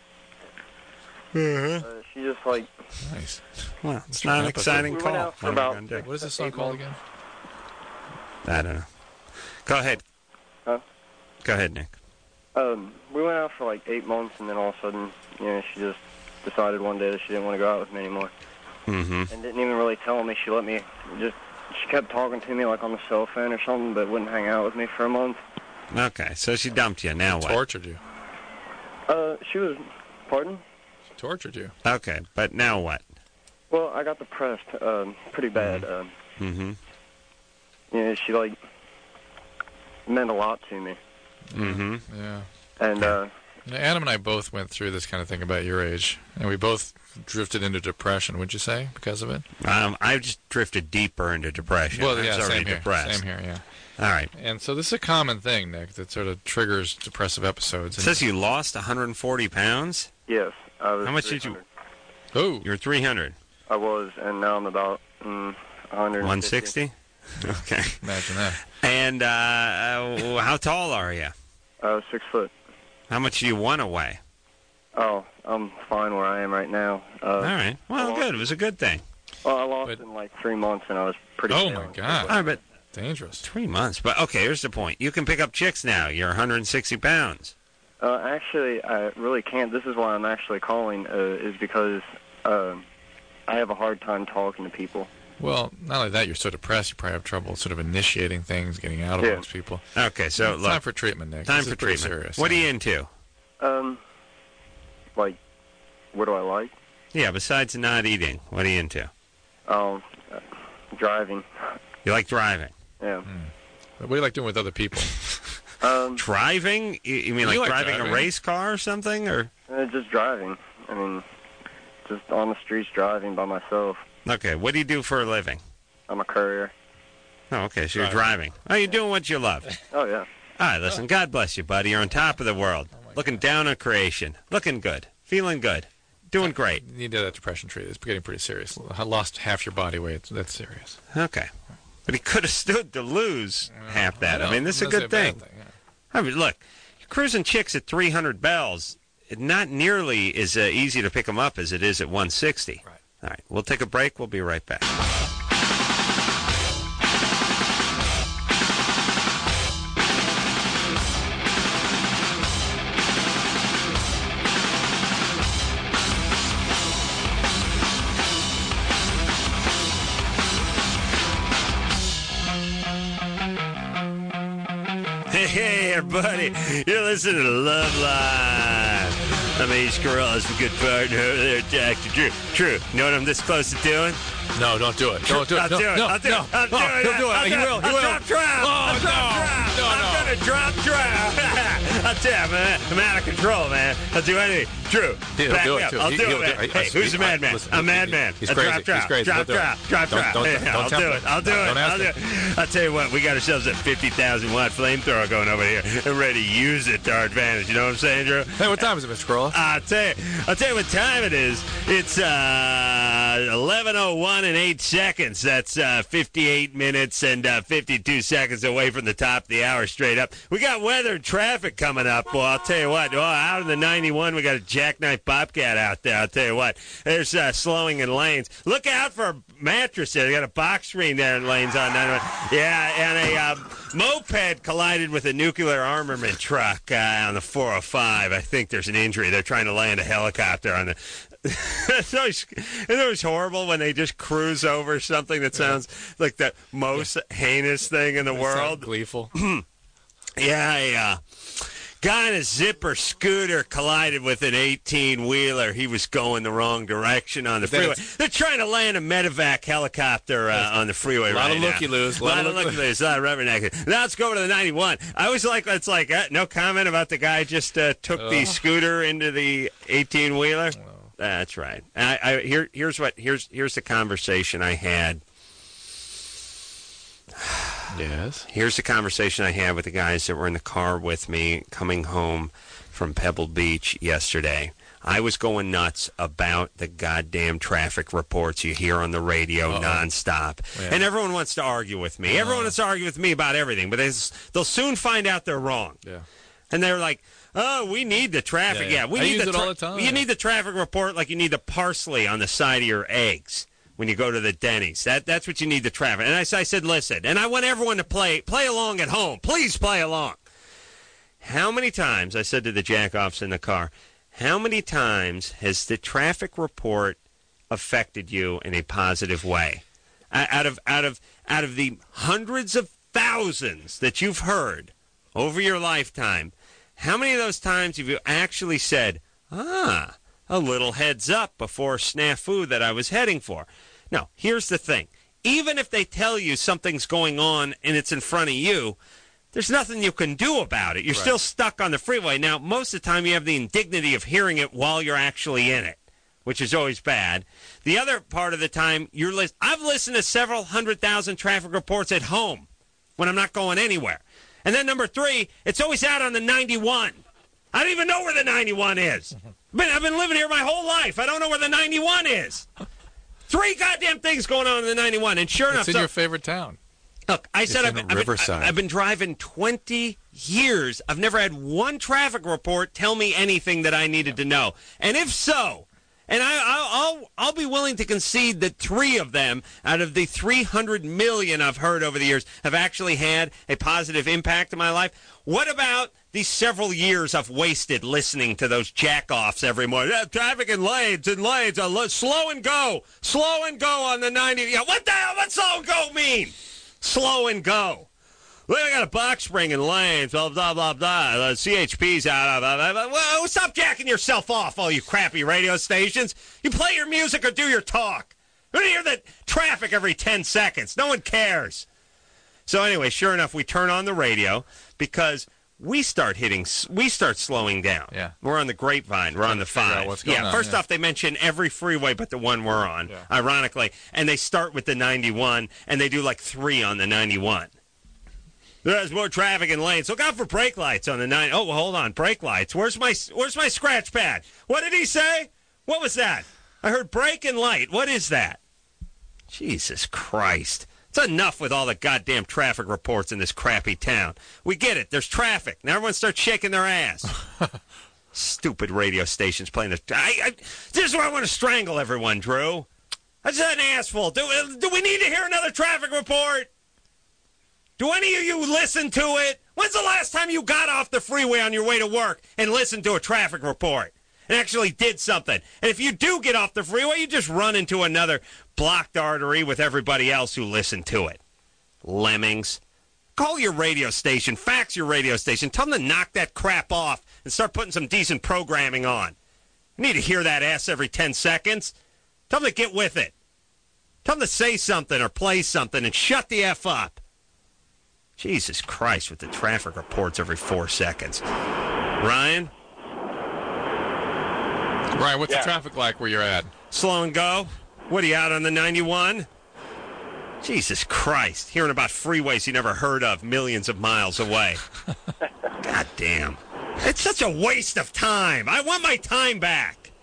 She just nice. Well, it's not an exciting call. What is this song called again? I don't know. Go ahead. Huh? Go ahead, Nick. We went out for 8 months, and then all of a sudden, she just decided one day that she didn't want to go out with me anymore. And didn't even really tell me. She kept talking to me on the cell phone or something, but wouldn't hang out with me for a month. Okay, so she dumped you. Now what? Tortured you. She was, pardon? She tortured you. Okay, but now what? Well, I got depressed pretty bad. She meant a lot to me. Yeah. And Adam and I both went through this kind of thing about your age, and we both drifted into depression. Would you say because of it? I just drifted deeper into depression. Well, I was already same here. depressed. Same here. Yeah. All right. And so this is a common thing, Nick, that sort of triggers depressive episodes. It says you lost 140 pounds? Yes. I was. How much did you... Oh. You're 300. I was, and now I'm about 160? Okay. Imagine that. And how tall are you? 6 foot. How much do you want to weigh? Oh, I'm fine where I am right now. All right. Well, good. It was a good thing. Well, I lost in like 3 months, and I was pretty. Oh my God! All right, but dangerous. 3 months. But okay, here's the point. You can pick up chicks now. You're 160 pounds. Actually, I really can't. This is why I'm actually calling, is because I have a hard time talking to people. Well, not only that, you're so depressed, you probably have trouble sort of initiating things, getting out of those people. Okay, so it's look, time for treatment, Nick. Time This for is pretty treatment. serious. What are you into? Like, what do I like? Yeah, besides not eating, what are you into? Driving. You like driving? Yeah. What do you like doing with other people? Driving? You mean You like like driving driving. a race car or something? Or Just driving. I mean, just on the streets driving by myself. okay, what do you do for a living? I'm a courier. Oh, okay, so you're driving. Oh, you're doing what you love. Oh, yeah. All right, listen, God bless you, buddy. You're on top of the world. Looking down on creation. Looking good. Feeling good. Doing great. You need that depression treatment. It's getting pretty serious. I lost half your body weight. That's serious. Okay. But he could have stood to lose half that. I mean, this is a That's good bad thing. I mean, look, you're cruising chicks at 300 bells. Not nearly as easy to pick them up as it is at 160. Right. All right, we'll take a break. We'll be right back. Hey, everybody. You're listening to Love Line. I'm Ace Corolla's a good partner over there, Dr. Drew. True. You know what I'm this close to doing? No, don't do it. Don't do it. I'll do it. I'll do it. I'll do it. Don't do it. He will. He will. I'll drop trout. Oh, no. I'm going to drop trout. I'll tell you, man. I'm out of control, man. I'll do anything. Drew, He'll back do me it, up. too. I'll do He'll it, man. do it. Hey, who's the madman? Listen, I'm a madman. he's I'll crazy. drop trout. He's crazy. Drop He'll do it. trout. Drop trout. Don't I'll tempt do him. it. I'll do it. Don't ask I'll do him. it. I'll tell you what. We got ourselves a 50,000-watt flamethrower going over here and ready to use it to our advantage. You know what I'm saying, Drew? Hey, what time is it, Mr. Corolla? I'll tell you what time it is. It's 11:01 and 8 seconds. That's 58 minutes and 52 seconds away from the top of the hour straight up. We got weather and traffic coming up. Well, I'll tell you what. Out in the 91, we got a jackknife Bobcat out there. I'll tell you what. There's slowing in lanes. Look out for a mattress there. They got a box screen there in lanes on 91. Yeah, and a moped collided with a nuclear armament truck on the 405. I think there's an injury. They're trying to land a helicopter on the... It's always horrible when they just cruise over something that sounds like the most heinous thing in the world. Gleeful. Yeah, guy in a zipper scooter collided with an 18-wheeler. He was going the wrong direction on the freeway. They're trying to land a medevac helicopter on the freeway right now. A lot of looky-loos. A lot of looky-loos. A lot of rubbernecking. Now let's go over to the 91. I always like, it's like, no comment about the guy just took the scooter into the 18-wheeler. That's right. Here's the conversation I had. Yes. Here's the conversation I had with the guys that were in the car with me coming home from Pebble Beach yesterday. I was going nuts about the goddamn traffic reports you hear on the radio nonstop. Yeah. And everyone wants to argue with me. Everyone wants to argue with me about everything, but they'll soon find out they're wrong. Yeah. And they're like, oh, we need the traffic. Yeah, we need use it all the time. You need the traffic report like you need the parsley on the side of your eggs when you go to the Denny's. That's what you need, the traffic. And I said, listen, and I want everyone to play along at home. Please play along. How many times, I said to the jack-offs in the car, how many times has the traffic report affected you in a positive way? Out of the hundreds of thousands that you've heard over your lifetime, how many of those times have you actually said, a little heads up before snafu that I was heading for? No, here's the thing. Even if they tell you something's going on and it's in front of you, there's nothing you can do about it. You're still stuck on the freeway. Now, most of the time you have the indignity of hearing it while you're actually in it, which is always bad. The other part of the time, I've listened to several 100,000 traffic reports at home when I'm not going anywhere. And then number 3, it's always out on the 91. I don't even know where the 91 is. I've been living here my whole life. I don't know where the 91 is. 3 goddamn things going on in the 91. And sure enough... It's in your favorite town. Look, I said Riverside. I've been driving 20 years. I've never had one traffic report tell me anything that I needed to know. And if so, And I'll be willing to concede that 3 of them out of the 300 million I've heard over the years have actually had a positive impact in my life. What about these several years I've wasted listening to those jack-offs every morning? Traffic and lanes, slow and go on the 90. Yeah, what the hell? What slow and go mean? Slow and go. We got a box spring in lanes, blah, blah, blah, blah. The CHP's out. Blah, blah, blah. Well, stop jacking yourself off, all you crappy radio stations. You play your music or do your talk. We don't hear the traffic every 10 seconds. No one cares. So anyway, sure enough, we turn on the radio because we start slowing down. Yeah. We're on the Grapevine. We're on the 5. What's going on, First off, they mention every freeway but the one we're on, ironically. And they start with the 91, and they do like 3 on the 91. There's more traffic in lanes. Look out for brake lights on the 9. Oh, well, hold on. Brake lights. Where's my scratch pad? What did he say? What was that? I heard brake and light. What is that? Jesus Christ. It's enough with all the goddamn traffic reports in this crappy town. We get it. There's traffic. Now everyone starts shaking their ass. Stupid radio stations playing this. This is why I want to strangle everyone, Drew. That's an assful. Do we need to hear another traffic report? Do any of you listen to it? When's the last time you got off the freeway on your way to work and listened to a traffic report and actually did something? And if you do get off the freeway, you just run into another blocked artery with everybody else who listened to it. Lemmings. Call your radio station. Fax your radio station. Tell them to knock that crap off and start putting some decent programming on. You need to hear that ass every 10 seconds. Tell them to get with it. Tell them to say something or play something and shut the F up. Jesus Christ, with the traffic reports every 4 seconds. Ryan, what's the traffic like where you're at? Slow and go. What, are you out on the 91? Jesus Christ, hearing about freeways you never heard of millions of miles away. God damn. It's such a waste of time. I want my time back.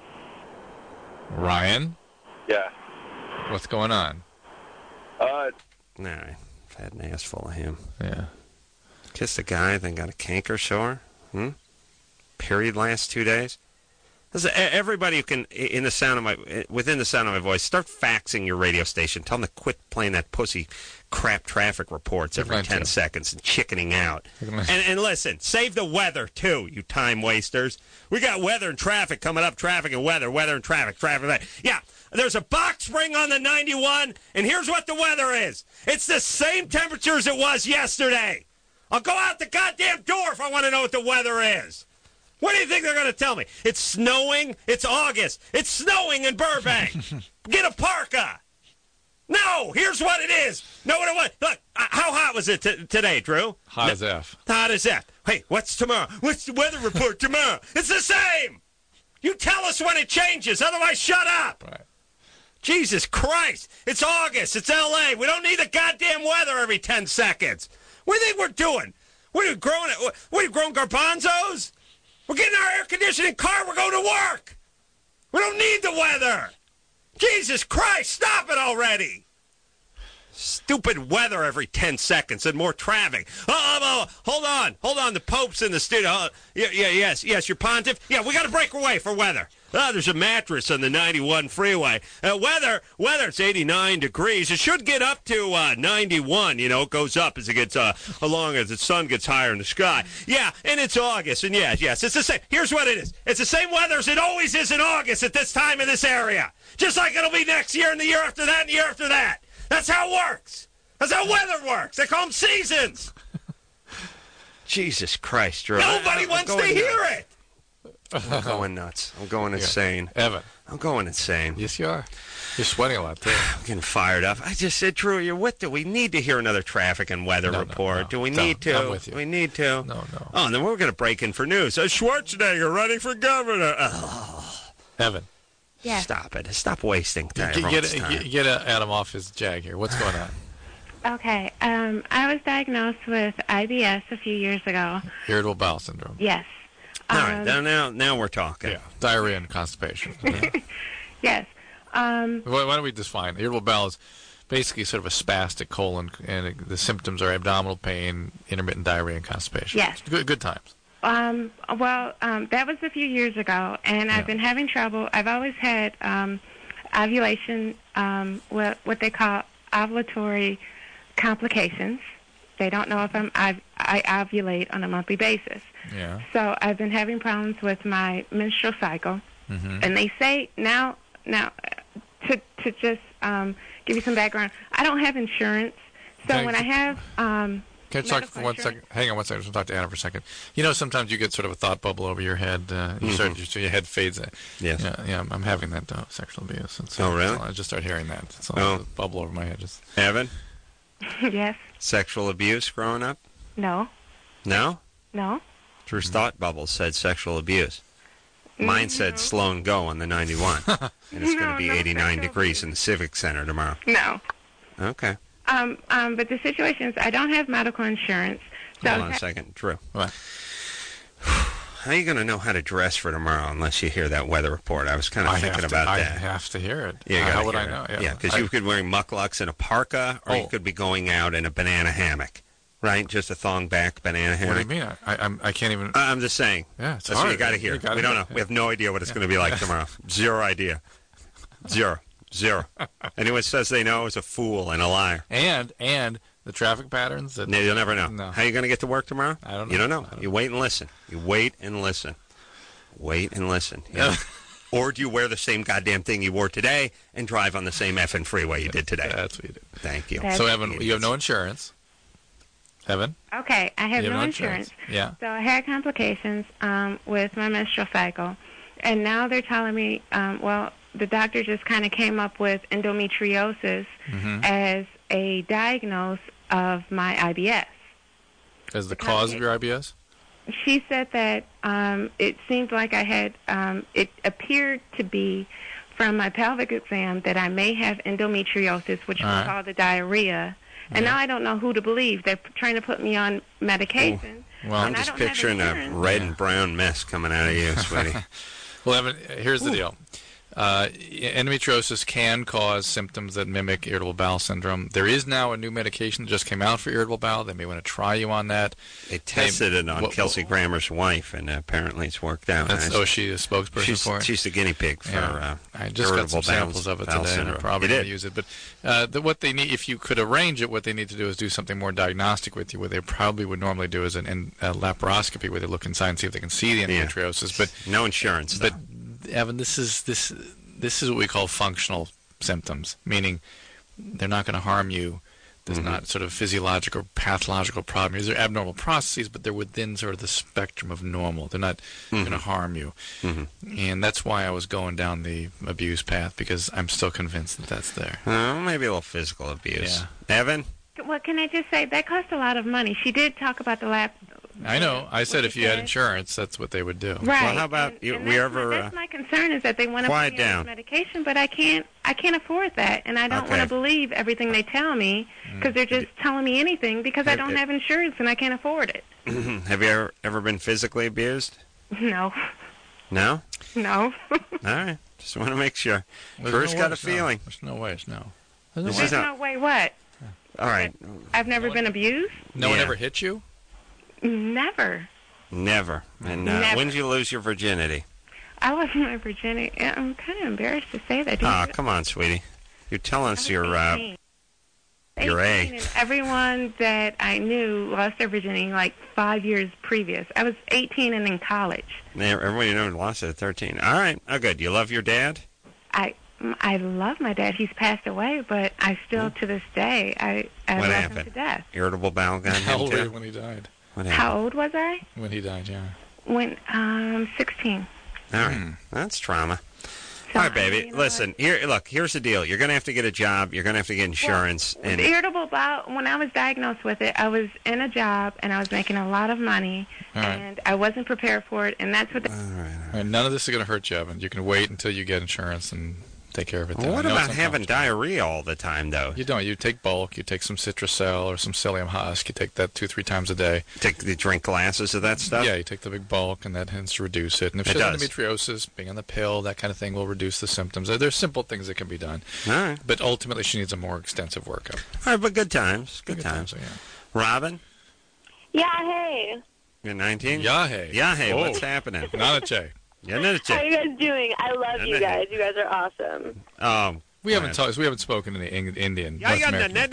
Ryan? Yeah. What's going on? All right. Had an ass full of him. Yeah. Kissed a guy, then got a canker sore. Period last 2 days. Everybody who can, within the sound of my voice, start faxing your radio station. Tell them to quit playing that pussy crap traffic reports every 10 seconds and chickening out. And listen, save the weather, too, you time wasters. We got weather and traffic coming up, traffic and weather and traffic. Yeah, there's a box spring on the 91, and here's what the weather is. It's the same temperature as it was yesterday. I'll go out the goddamn door if I want to know what the weather is. What do you think they're going to tell me? It's snowing. It's August. It's snowing in Burbank. Get a parka. No, here's what it is. Know what it was? Look, how hot was it today, Drew? Hot as F. Hot as F. Hey, what's tomorrow? What's the weather report tomorrow? It's the same. You tell us when it changes. Otherwise, shut up. Right. Jesus Christ. It's August. It's L.A. We don't need the goddamn weather every 10 seconds. What do you think we're doing? What are you growing garbanzos? We're getting our air conditioning car. We're going to work. We don't need the weather. Jesus Christ, stop it already. Stupid weather every 10 seconds and more traffic. Hold on. The Pope's in the studio. Yes, your pontiff. Yeah, we got to break away for weather. There's a mattress on the 91 freeway. Weather, it's 89 degrees. It should get up to 91. It goes up as it gets along as the sun gets higher in the sky. Yeah, and it's August. And yes, it's the same. Here's what it is. It's the same weather as it always is in August at this time in this area. Just like it'll be next year and the year after that and the year after that. That's how it works. That's how weather works. They call them seasons. Jesus Christ, Drew. Nobody wants to hear it. I'm going nuts. I'm going insane. Evan. I'm going insane. Yes, you are. You're sweating a lot, too. I'm getting fired up. I just said, Drew, do we need to hear another traffic and weather report? No. Do we need to? I'm with you. We need to? No. Oh, and then we're going to break in for news. Schwarzenegger running for governor. Evan. Yeah. Stop it. Stop wasting time. Get Adam off his jag here. What's going on? Okay. I was diagnosed with IBS a few years ago. Irritable bowel syndrome. Yes. All right. Now we're talking. Yeah. Diarrhea and constipation. Yes. Why don't we define? Irritable bowel is basically sort of a spastic colon, and the symptoms are abdominal pain, intermittent diarrhea, and constipation. Yes. Good times. That was a few years ago, and I've been having trouble. I've always had ovulation, what they call ovulatory complications. They don't know if I ovulate on a monthly basis. Yeah. So I've been having problems with my menstrual cycle, and they say now to just give you some background, I don't have insurance, so when I have can I talk for 1 second? Hang on 1 second. I'll talk to Anna for a second. You know, sometimes you get sort of a thought bubble over your head. Your head fades. Yes. Yeah, I'm having that sexual abuse. Oh, really? I just start hearing that. It's a bubble over my head. Evan? Yes. Sexual abuse growing up? No. No? No. Drew's thought bubble said sexual abuse. Mine said Sloan Go on the 91. And it's going to be 89 degrees in the Civic Center tomorrow. No. Okay. But the situation is I don't have medical insurance. So Hold on a second. Drew. What? How are you going to know how to dress for tomorrow unless you hear that weather report? I was kind of thinking about that. I have to hear it. Yeah, how would I know? Yeah, because you could be wearing mucklucks and a parka, or you could be going out in a banana hammock, right? Just a thong back banana hammock. What do you mean? I can't even... I'm just saying. Yeah, it's That's hard. what you got to hear. We don't know. We have no idea what it's going to be like tomorrow. Zero idea. Zero. Anyone says they know is a fool and a liar. And the traffic patterns. You'll never know. No. How are you going to get to work tomorrow? I don't know. You don't know. You wait and listen. You wait and listen. Wait and listen. Yeah. Or do you wear the same goddamn thing you wore today and drive on the same effing freeway you did today? That's what you do. Thank you. So, Evan, you have no insurance. Evan? Okay, I have no insurance. Yeah. So I had complications with my menstrual cycle, and now they're telling me, the doctor just kind of came up with endometriosis as a diagnosis of my IBS. As the cause of your IBS? She said that it seemed like I had, it appeared to be from my pelvic exam that I may have endometriosis, which we call the diarrhea. And now I don't know who to believe. They're trying to put me on medication. Well, I'm just picturing a red and brown mess coming out of you, sweetie. Well, Evan, here's the deal. Endometriosis can cause symptoms that mimic irritable bowel syndrome. There is now a new medication that just came out for irritable bowel. They may want to try you on that. They tested it on Kelsey Grammer's wife, and apparently it's worked out. She's a spokesperson for it? She's the guinea pig for I just got some samples of it today, and I'm probably going to use it. But what they need, if you could arrange it, what they need to do is do something more diagnostic with you. What they probably would normally do is a laparoscopy, where they look inside and see if they can see the endometriosis. But no insurance. But Evan, this is what we call functional symptoms, meaning they're not going to harm you. There's not sort of physiological or pathological problem. These are abnormal processes, but they're within sort of the spectrum of normal. They're not going to harm you. And that's why I was going down the abuse path, because I'm still convinced that that's there. Maybe a little physical abuse. Yeah. Evan? Well, can I just say, that cost a lot of money. She did talk about the lab. I know. I said if you had insurance, that's what they would do. Right. Well, how about that's my concern, is that they want to put me on medication, but I can't afford that, and I don't want to believe everything they tell me, because they're just telling me anything, because I don't have insurance and I can't afford it. Have you ever been physically abused? No. No? No. All right. Just want to make sure. Drew's got a feeling. There's no way. No. There's no way what? All right. I've never been abused? No one ever hit you? Never. Never. And Never. when did you lose your virginity? I lost my virginity. I'm kind of embarrassed to say that. Come on, sweetie. You're telling us your A. And everyone that I knew lost their virginity like 5 years previous. I was 18 and in college. Everyone you know lost it at 13. All right. Oh, good. You love your dad? I love my dad. He's passed away, but I still, to this day, I love him to death. Irritable bowel got him How old were you when he died? How old was I? When he died, yeah. When 16. All right. That's trauma. All right, baby. Listen, here's the deal. You're going to have to get a job. You're going to have to get insurance. Well, and irritable bowel, when I was diagnosed with it, I was in a job, and I was making a lot of money, and I wasn't prepared for it, and that's what... All right. None of this is going to hurt you, Evan. You can wait until you get insurance and take care of it. Well, what about having diarrhea all the time, though? You don't. You take bulk. You take some Citracel or some psyllium husk. You take that 2-3 times a day. Drink glasses of that stuff? Yeah, you take the big bulk, and that tends to reduce it. And if you have endometriosis, being on the pill, that kind of thing will reduce the symptoms. There's simple things that can be done. All right. But ultimately, she needs a more extensive workup. All right, but good times. Good times. Yeah. Robin? Yeah, hey. You're 19? Yahe. Yahe, Oh. what's happening? Nanache. Yeah, How are you guys doing? I love you guys. You guys are awesome. We haven't talked. We haven't spoken in the Indian. Yeah, North yeah, American.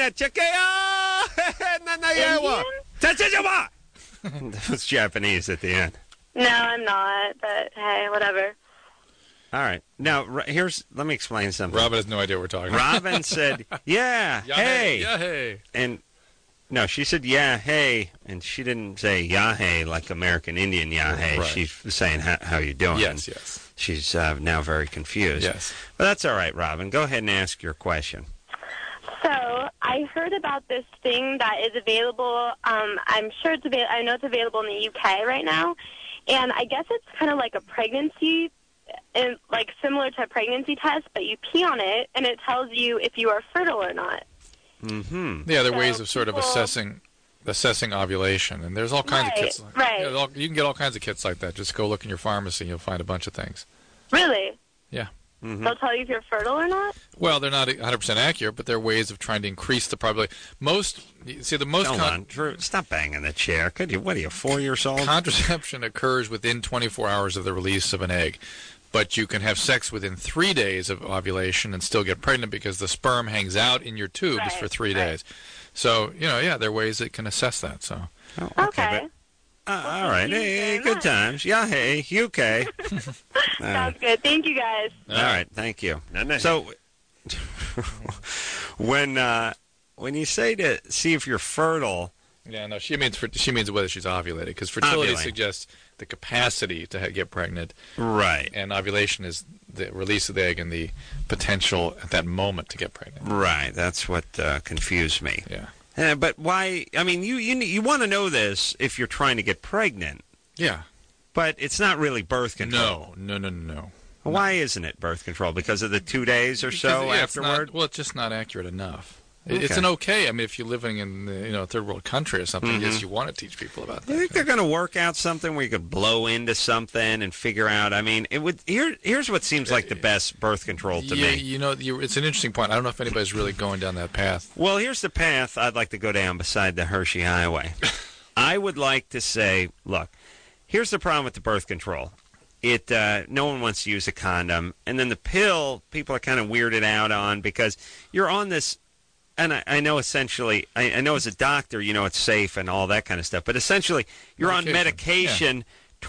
That was Japanese at the end. No, I'm not. But hey, whatever. All right. Now, let me explain something. Robin has no idea what we're talking about. Robin said, yeah, hey. Yeah, hey. And, no, she said, yeah, hey. And she didn't say, yeah, hey, like American Indian, yeah, hey. Right. She's saying, how you doing? Yes, yes. She's now very confused. Yes. But that's all right, Robin. Go ahead and ask your question. So I heard about this thing that is available. I'm sure it's available. I know it's available in the UK right now, and I guess it's kind of like a pregnancy, and like similar to a pregnancy test, but you pee on it, and it tells you if you are fertile or not. Mm-hmm. Yeah, there are ways of sort of assessing ovulation, and there's all kinds of kits. Right. Yeah, you can get all kinds of kits like that. Just go look in your pharmacy, and you'll find a bunch of things. Really? Yeah. Mm-hmm. They'll tell you if you're fertile or not? Well, they're not 100% accurate, but there are ways of trying to increase the probability. Hold on, Drew, stop banging the chair. Could you? What are you, 4 years old? Contraception occurs within 24 hours of the release of an egg, but you can have sex within 3 days of ovulation and still get pregnant because the sperm hangs out in your tubes for 3 days. So, there are ways that can assess that. So. Oh, okay. All right. Hey, good times. Yeah, hey, UK. Sounds good. Thank you, guys. All right. Thank you. So, when you say to see if you're fertile, yeah, no, she means whether she's ovulated, because fertility Ovulating. suggests the capacity to get pregnant, right? And ovulation is the release of the egg and the potential at that moment to get pregnant. Right. That's what confused me. Yeah. But why? I mean, you want to know this if you're trying to get pregnant. Yeah. But it's not really birth control. No. Why isn't it birth control? Because of the 2 days or so afterward? It's just not accurate enough. Okay. It's an okay. I mean, if you're living in a third world country or something, yes, you want to teach people about that. You think they're going to work out something where you could blow into something and figure out? I mean, it would. Here's what seems like the best birth control to me. It's an interesting point. I don't know if anybody's really going down that path. Well, here's the path I'd like to go down beside the Hershey Highway. I would like to say, look, here's the problem with the birth control. No one wants to use a condom, and then the pill, people are kind of weirded out on because you're on this. And I know essentially, I know as a doctor, it's safe and all that kind of stuff. But essentially, you're on medication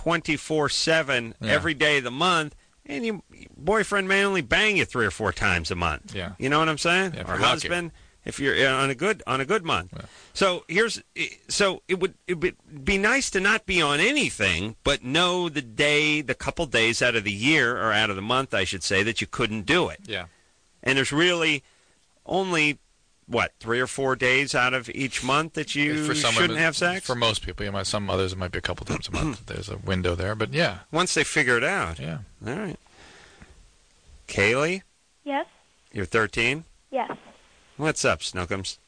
24/7 every day of the month, and your boyfriend may only bang you 3 or 4 times a month. Yeah. You know what I'm saying? Yeah, or husband, if you're on a good month. Yeah. So it would be nice to not be on anything, but know the couple days out of the year or out of the month, I should say, that you couldn't do it. Yeah. And there's really only 3 or 4 days out of each month that you shouldn't have sex? For most people. Some others, it might be a couple times a month. There's a window there, but yeah. Once they figure it out. Yeah. All right. Kaylee? Yes? You're 13? Yes. What's up, Snookums?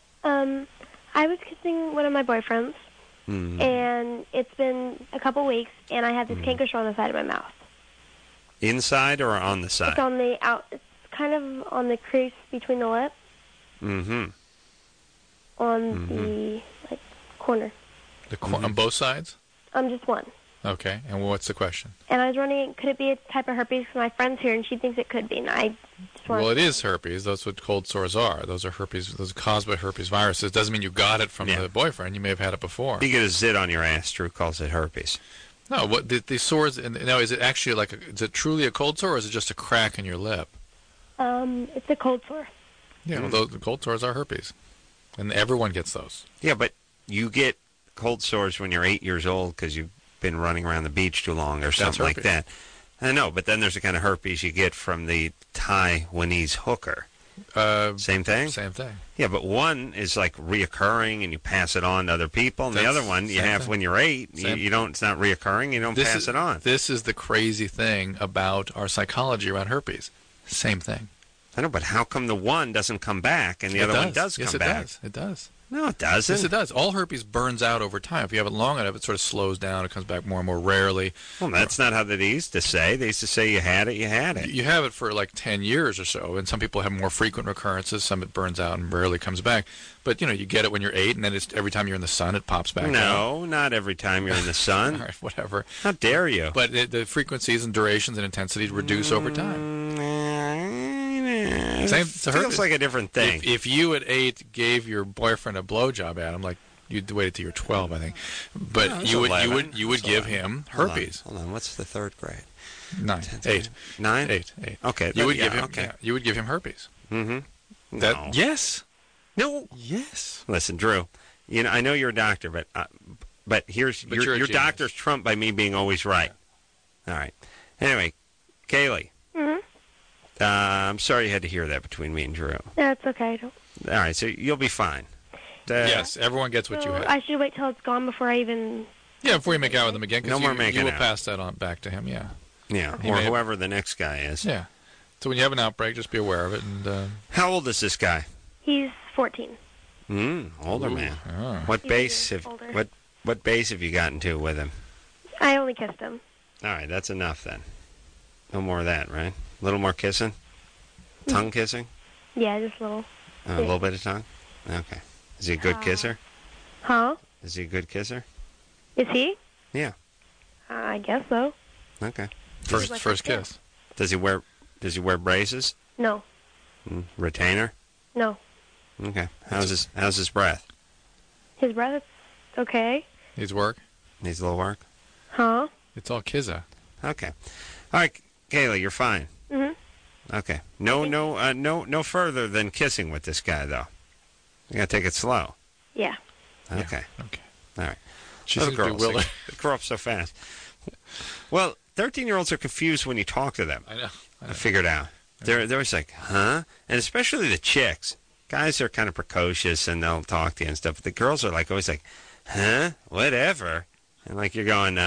I was kissing one of my boyfriends, and it's been a couple weeks, and I have this canker sore on the side of my mouth. Inside or on the side? It's on the it's kind of on the crease between the lips. Mm-hmm. On the corner. On both sides? Just one. Okay, and what's the question? And I was wondering, could it be a type of herpes? Because my friend's here, and she thinks it could be, and I just want. Well, it is herpes. That's what cold sores are. Those are herpes. Those are caused by herpes viruses. Doesn't mean you got it from the boyfriend. You may have had it before. You get a zit on your ass. Drew calls it herpes. No, what the sores? Now, is it actually is it truly a cold sore, or is it just a crack in your lip? It's a cold sore. Yeah, well, the cold sores are herpes, and everyone gets those. Yeah, but you get cold sores when you're 8 years old because you've been running around the beach too long or something like that. I know, but then there's the kind of herpes you get from the Taiwanese hooker. Same thing? Same thing. Yeah, but one is like reoccurring and you pass it on to other people, and the other one you have when you're 8. You don't. It's not reoccurring. You don't pass it on. This is the crazy thing about our psychology around herpes. Same thing. I know, but how come the one doesn't come back and the other one does come back? It does. No, it doesn't. Yes, it does. All herpes burns out over time. If you have it long enough, it sort of slows down. It comes back more and more rarely. Well, that's not how they used to say. They used to say you had it, you had it. You have it for like 10 years or so, and some people have more frequent recurrences. Some it burns out and rarely comes back. But, you get it when you're 8, and then every time you're in the sun, it pops back out. No, not every time you're in the sun. All right, whatever. How dare you? But the frequencies and durations and intensities reduce over time. It feels like a different thing. If you at 8 gave your boyfriend a blowjob, Adam, like you'd wait until you're 12, I think, but No, you would give him herpes. Hold on. What's the third grade? 9, 8, 9, 8. Okay, you would yeah, give him. okay. Yeah, you would give him herpes. Mm-hmm. That yes. No. Yes. Listen, Drew. I know you're a doctor, but here's you're your doctor's trumped by me being always right. All right. Anyway, Kaylee. Mm-hmm. I'm sorry you had to hear that between me and Drew. That's okay. All right, so you'll be fine. Yes, everyone gets what you have. I should wait till it's gone before I even... Yeah, before you make out with him again. 'Cause No more making You will out. pass that on back to him, yeah. Yeah, He or may- whoever the next guy is. Yeah. So when you have an outbreak, just be aware of it. And How old is this guy? He's 14. Older man. Oh. What He's base even have older. what base have you gotten to with him? I only kissed him. All right, that's enough then. No more of that, right? A little more kissing? Tongue kissing? Yeah, just a little. A little bit of tongue? Okay. Is he a good kisser? Huh? Is he a good kisser? Is he? Yeah. I guess so. Okay. First kiss. Does he wear braces? No. Retainer? No. Okay. How's his breath? His breath is okay. Needs work. Needs a little work? Huh? It's all kizza. Okay. All right, Kayla, you're fine. Mm-hmm. Okay. No further than kissing with this guy, though. You gotta take it slow. Yeah. Okay. Okay. All right. She Little seems to be girls, willing. they grow up so fast. Well, 13-year-olds are confused when you talk to them. I know. I figured out. They're always like, huh? And especially the chicks. Guys are kind of precocious and they'll talk to you and stuff. But the girls are always like, huh? Whatever. And like you're going,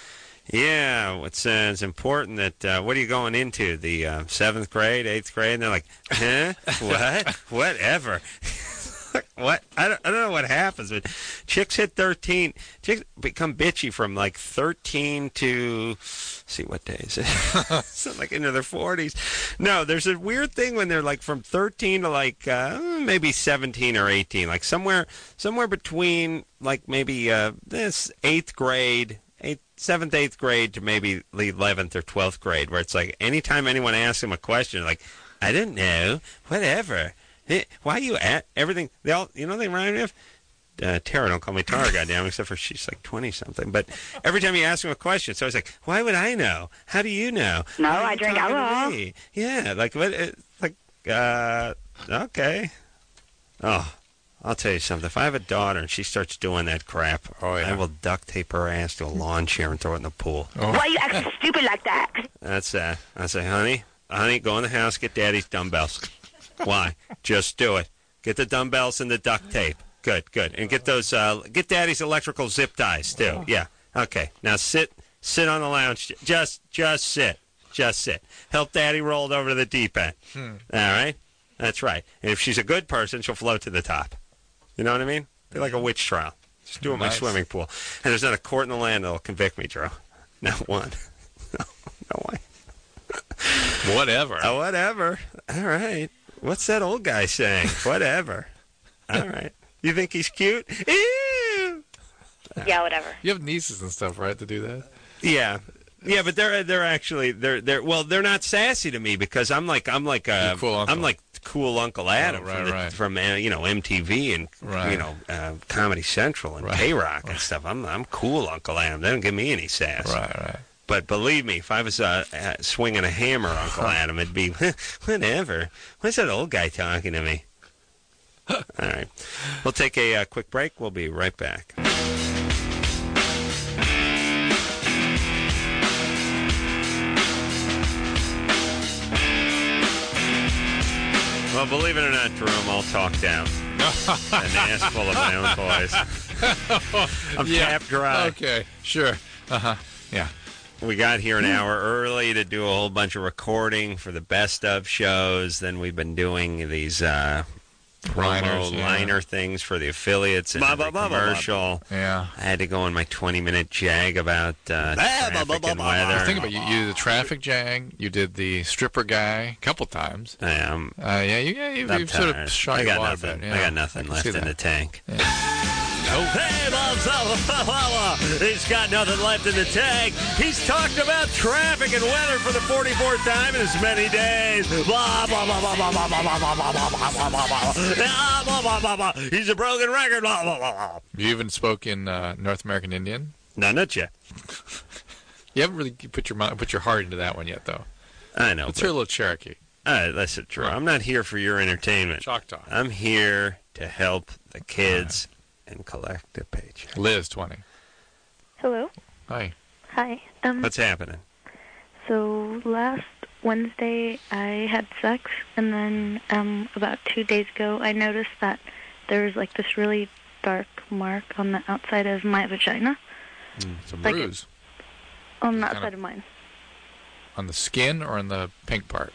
yeah, it's important that, what are you going into? The 7th grade, 8th grade? And they're like, huh? What? Whatever. What? I don't know what happens, but chicks hit 13. Chicks become bitchy from like 13 to, see what day is it? So like into their 40s. No, there's a weird thing when they're like from 13 to like maybe 17 or 18, like somewhere between like maybe this 8th grade, 7th, 8th grade to maybe the 11th or 12th grade, where it's like anytime anyone asks them a question, like, I don't know, whatever. Why you at everything? They all, they rhyme with Tara. Don't call me Tara, goddamn. Except for she's like 20-something. But every time you ask him a question, so it's like, why would I know? How do you know? No, Why are I you drink talking to alcohol. me? Yeah, like what? Okay. Oh, I'll tell you something. If I have a daughter and she starts doing that crap, I will duct tape her ass to a lawn chair and throw it in the pool. Why are you acting stupid like that? That's that. I say, honey, go in the house, get Daddy's dumbbells. Why? Just do it. Get the dumbbells and the duct tape. Good. And get those. Get Daddy's electrical zip ties too. Yeah. Okay. Now sit on the lounge. Just sit. Help Daddy roll it over to the deep end. All right. That's right. And if she's a good person, she'll float to the top. You know what I mean? Be like a witch trial. Just do it in my Nice. swimming pool. And there's not a court in the land that'll convict me, Drew. Not one. No way. Whatever. Oh, whatever. All right. What's that old guy saying? Whatever. All right. You think he's cute? Ew. Yeah, whatever. You have nieces and stuff, right, to do that? Yeah. Yeah, but they're actually they're not sassy to me because I'm like cool uncle. I'm like cool Uncle Adam from MTV and Comedy Central and K-Rock and stuff. I'm cool Uncle Adam. They don't give me any sass. Right. But believe me, if I was swinging a hammer, Uncle Adam, it'd be, whatever. What's that old guy talking to me? All right. We'll take a quick break. We'll be right back. Well, believe it or not, Drew, I'm all talked out. An ass full of my own voice. I'm tapped dry. Okay, sure. Yeah. We got here an hour early to do a whole bunch of recording for the best of shows. Then we've been doing these promo Liners, liner things for the affiliates and the commercial. Yeah. I had to go on my 20-minute jag about traffic and weather. Think about it. You did the traffic jag. You did the stripper guy a couple times. I'm you've sort of shot your water nothing. bit. I got nothing left in the tank. Hey, Bob, he's got nothing left in the tank. He's talked about traffic and weather for the 44th time in as many days. Blah, blah, blah, blah, blah, blah, blah, blah, blah, blah, blah, blah, blah, blah. He's a broken record. Blah, blah, blah, blah. You even spoke in North American Indian? No, not yet. You haven't really put your heart into that one yet, though. I know. Let's hear a little Cherokee. Listen, Drew, I'm not here for your entertainment. Choctaw. I'm here to help the kids and collect a paycheck. Liz, 20. Hello. Hi. Hi. What's happening? So last Wednesday I had sex, and then about 2 days ago I noticed that there was like this really dark mark on the outside of my vagina. It's a bruise. On the outside of mine. On the skin or on the pink part?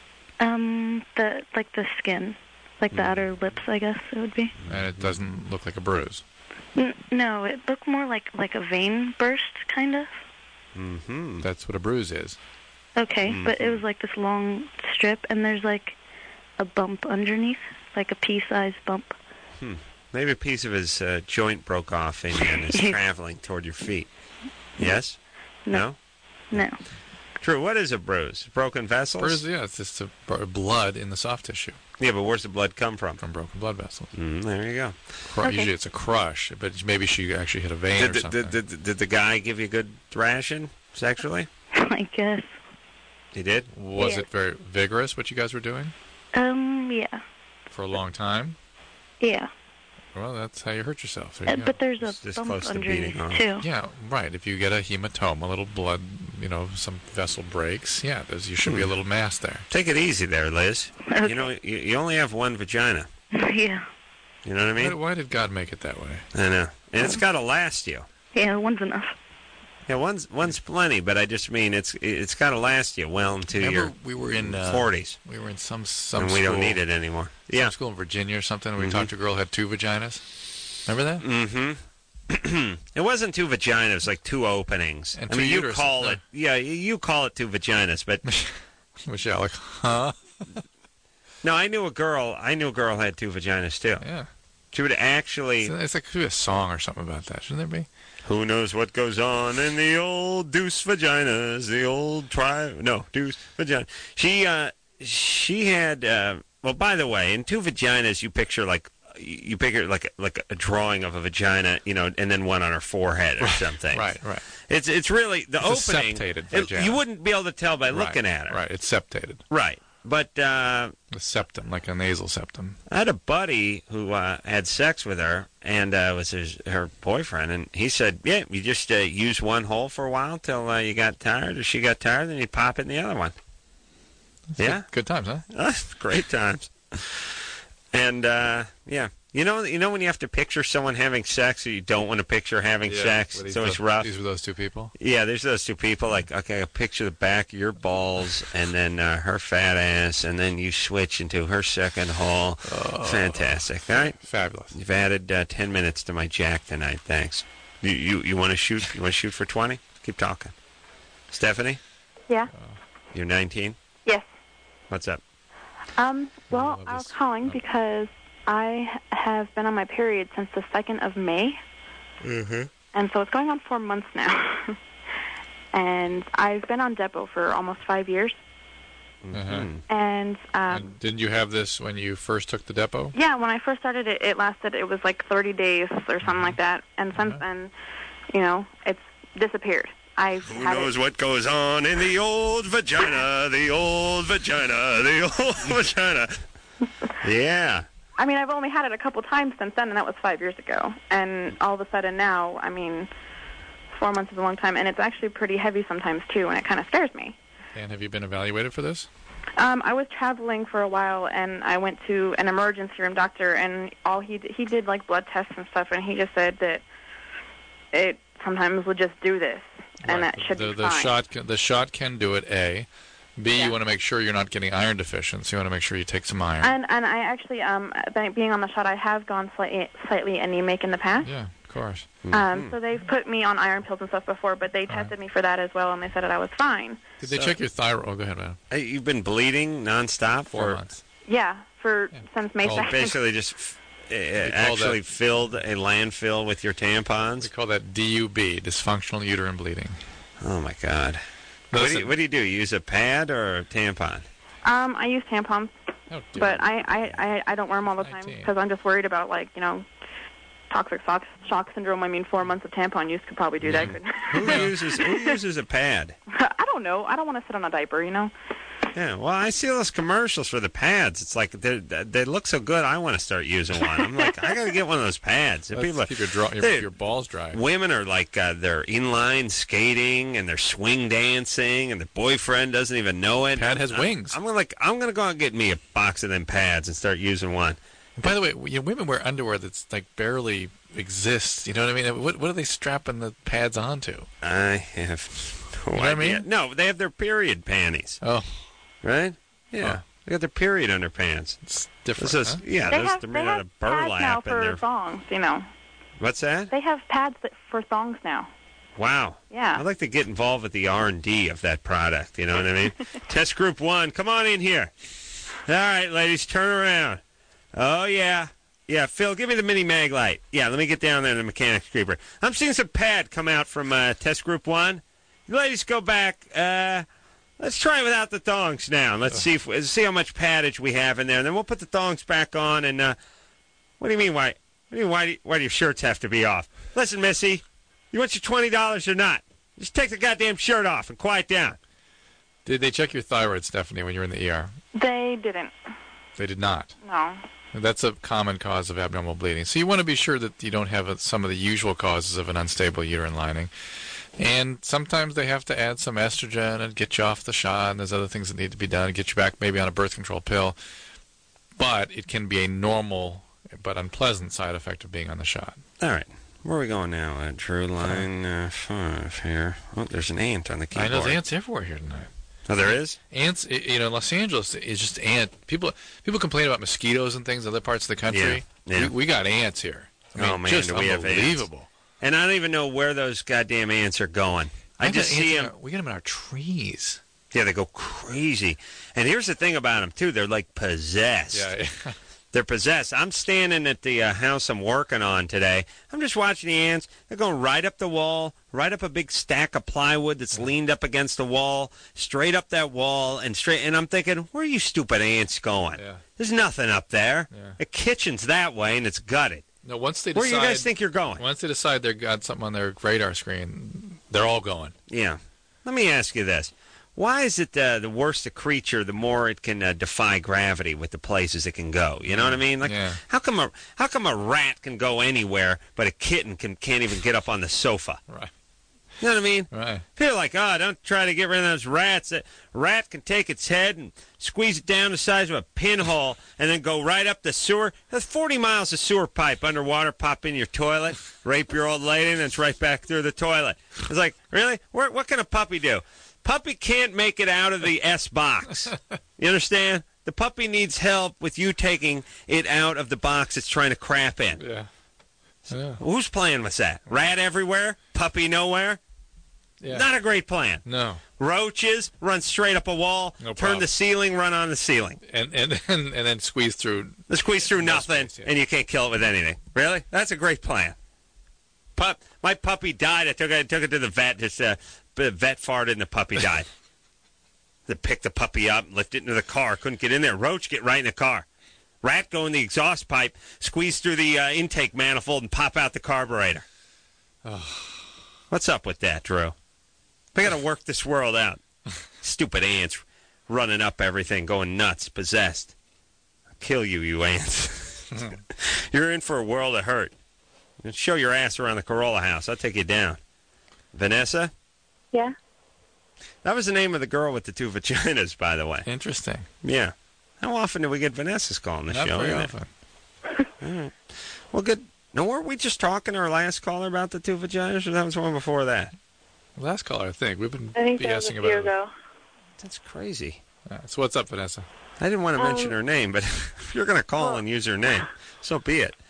The skin, like the outer lips, I guess it would be. And it doesn't look like a bruise. No, it looked more like a vein burst, kind of. Mm-hmm. That's what a bruise is. Okay, but it was like this long strip, and there's like a bump underneath, like a pea-sized bump. Maybe a piece of his joint broke off and is traveling toward your feet. Yes? No? No. Drew, what is a bruise? Broken vessels? Bruise, yeah, it's just blood in the soft tissue. Yeah, but where's the blood come from? From broken blood vessels. There you go. Usually it's a crush, but maybe she actually hit a vein or something. Did the guy give you a good thrashing sexually? I guess. He did? Was it very vigorous, what you guys were doing? Yeah. For a long time? Yeah. Well, that's how you hurt yourself. There you go. But there's a bump underneath, too. Yeah, right. If you get a hematoma, a little blood, some vessel breaks, you should be a little mass there. Take it easy there, Liz. Okay. You only have one vagina. Yeah. You know what I mean? Why did God make it that way? I know. And it's got to last you. Yeah, one's enough. Yeah, one's plenty, but I just mean it's got to last you well into your we were in 40s. We were in some and school. we don't need it anymore. Some school in Virginia or something. We talked to a girl who had 2 vaginas. Remember that? Mm-hmm. It wasn't 2 vaginas, it was like 2 openings. And 2 you call it, you call it 2 vaginas, but Michelle, like, huh? No, I knew a girl who had 2 vaginas too. Yeah. She would actually. It's like a song or something about that, shouldn't there be? Who knows what goes on in the old deuce vaginas, the old deuce vagina. She had, well, by the way, in 2 vaginas, you picture like a drawing of a vagina, and then one on her forehead or something. Right. It's really the opening. A septated vagina. You wouldn't be able to tell by looking at her. Right, it's septated. Right. But the septum, like a nasal septum. I had a buddy who had sex with her, and was her boyfriend, and he said, "Yeah, you just use one hole for a while till you got tired, or she got tired, then you pop it in the other one." That's good times, huh? Great times. And you know when you have to picture someone having sex, or you don't want to picture having sex. It's always rough. These were those 2 people. Yeah, there's those 2 people. Like, okay, I picture the back of your balls, and then her fat ass, and then you switch into her second hole. Fantastic! All right, fabulous. You've added 10 minutes to my jack tonight. Thanks. You want to shoot? You want to shoot for 20? Keep talking. Stephanie? Yeah. You're 19? Yes. What's up? Well, I was calling because I have been on my period since the 2nd of May. Mm-hmm. And so it's going on 4 months now. And I've been on Depo for almost 5 years. Mm-hmm. And didn't you have this when you first took the Depo? Yeah, when I first started it lasted, it was like 30 days or something like that. And since then, it's disappeared. Who knows what goes on in the old vagina, the old vagina, the old vagina. Yeah. I mean, I've only had it a couple times since then, and that was 5 years ago. And all of a sudden now, 4 months is a long time, and it's actually pretty heavy sometimes, too, and it kind of scares me. And have you been evaluated for this? I was traveling for a while, and I went to an emergency room doctor, and he did, like, blood tests and stuff, and he just said that it sometimes will just do this. And that should be fine. The shot can do it, A. B, you want to make sure you're not getting iron deficiency. You want to make sure you take some iron. And I actually, being on the shot, I have gone slightly anemic in the past. Yeah, of course. So they've put me on iron pills and stuff before, but they tested me for that as well, and they said that I was fine. Did they check your thyroid? Oh, go ahead, man. You've been bleeding nonstop 4 months. Yeah, since May 2nd. Basically just actually filled a landfill with your tampons? We call that DUB, dysfunctional uterine bleeding. Oh, my God. What do you do? You use a pad or a tampon? I use tampons, but I don't wear them all the time because I'm just worried about, toxic shock syndrome. I mean, 4 months of tampon use could probably do that. Who uses a pad? I don't know. I don't want to sit on a diaper, Yeah, well, I see those commercials for the pads. It's like they look so good. I want to start using one. I'm like, I got to get one of those pads. Keep your balls dry. Women are like they're inline skating and they're swing dancing, and their boyfriend doesn't even know it. Pad has wings. I'm gonna go out and get me a box of them pads and start using one. By the way, women wear underwear that's barely exists. You know what I mean? What are they strapping the pads onto? I have no idea. What I mean? No, they have their period panties. Oh. Right? Yeah. They got their period underpants. It's different. Yeah, they're made out of burlap. Now for thongs, What's that? They have pads for thongs now. Wow. Yeah. I'd like to get involved with the R&D of that product. You know what I mean? Test group 1, come on in here. All right, ladies, turn around. Oh, yeah. Yeah, Phil, give me the mini mag light. Yeah, let me get down there to the mechanics creeper. I'm seeing some pad come out from test group 1. You ladies go back. Let's try it without the thongs now. Let's see how much paddage we have in there, and then we'll put the thongs back on. And what do you mean? Why do your shirts have to be off? Listen, Missy, you want your $20 or not? Just take the goddamn shirt off and quiet down. Did they check your thyroid, Stephanie, when you were in the ER? They didn't. They did not. No. That's a common cause of abnormal bleeding. So you want to be sure that you don't have some of the usual causes of an unstable uterine lining. And sometimes they have to add some estrogen and get you off the shot, and there's other things that need to be done, get you back maybe on a birth control pill. But it can be a normal but unpleasant side effect of being on the shot. All right. Where are we going now? Drew, line 5 here. Oh, there's an ant on the keyboard. I know, there's ants everywhere here tonight. Oh, there is? Ants, Los Angeles is just ant. People complain about mosquitoes and things in other parts of the country. Yeah. We got ants here. I mean, just do we have unbelievable. Ants. And I don't even know where those goddamn ants are going. I just see them. We get them in our trees. Yeah, they go crazy. And here's the thing about them, too. They're like possessed. Yeah. They're possessed. I'm standing at the house I'm working on today. I'm just watching the ants. They're going right up the wall, right up a big stack of plywood that's leaned up against the wall, straight up that wall, and straight. And I'm thinking, where are you stupid ants going? Yeah. There's nothing up there. Yeah. The kitchen's that way, and it's gutted. No, once they decide, where do you guys think you're going? Once they decide they've got something on their radar screen, they're all going. Yeah. Let me ask you this. Why is it the worse the creature, the more it can defy gravity with the places it can go? You know what I mean? Like, how come a rat can go anywhere, but a kitten can't even get up on the sofa? Right. You know what I mean? Right. People are like, don't try to get rid of those rats. A rat can take its head and squeeze it down the size of a pinhole and then go right up the sewer. That's 40 miles of sewer pipe underwater, pop in your toilet, rape your old lady, and it's right back through the toilet. It's like, really? What can a puppy do? Puppy can't make it out of the S box. You understand? The puppy needs help with you taking it out of the box it's trying to crap in. Yeah. Who's playing with that? Rat everywhere? Puppy nowhere? Yeah. Not a great plan. No. Roaches, run straight up a wall, turn the ceiling, run on the ceiling. And then squeeze through. Squeeze through nothing, and you can't kill it with anything. Really? That's a great plan. My puppy died. I took it to the vet. The vet farted, and the puppy died. They picked the puppy up, lift it into the car. Couldn't get in there. Roach get right in the car. Rat go in the exhaust pipe, squeeze through the intake manifold, and pop out the carburetor. Oh. What's up with that, Drew? We got to work this world out. Stupid ants running up everything, going nuts, possessed. I'll kill you, you ants. You're in for a world of hurt. Show your ass around the Corolla house. I'll take you down. Vanessa? Yeah? That was the name of the girl with the 2 vaginas, by the way. Interesting. Yeah. How often do we get Vanessa's call on the show? Not very often. All right. Well, good. No, weren't we just talking to our last caller about the 2 vaginas, or that was one before that? Last caller, I think. We've been I think that was a BSing few about ago. That's crazy. So what's up, Vanessa? I didn't want to mention her name, but if you're going to call and use her name, so be it.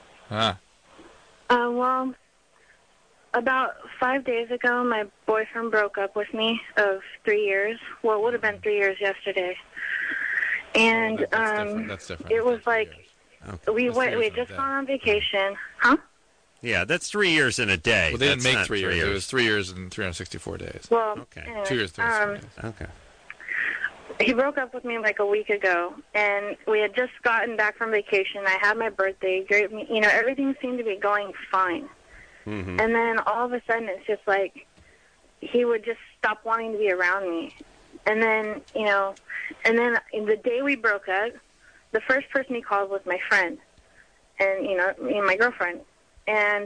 Well, about 5 days ago, my boyfriend broke up with me of 3 years. Well, it would have been 3 years yesterday. And that's different. It was like we had just gone on vacation. Huh? Yeah, that's 3 years in a day. Well, they didn't That's make not 3 years. It was 3 years and 364 days. Well, anyway, 2 years, 364 days. Okay. He broke up with me like a week ago, and we had just gotten back from vacation. I had my birthday. Everything seemed to be going fine. Mm-hmm. And then all of a sudden, it's just like he would just stop wanting to be around me. And then, the day we broke up, the first person he called was my friend, and my girlfriend. And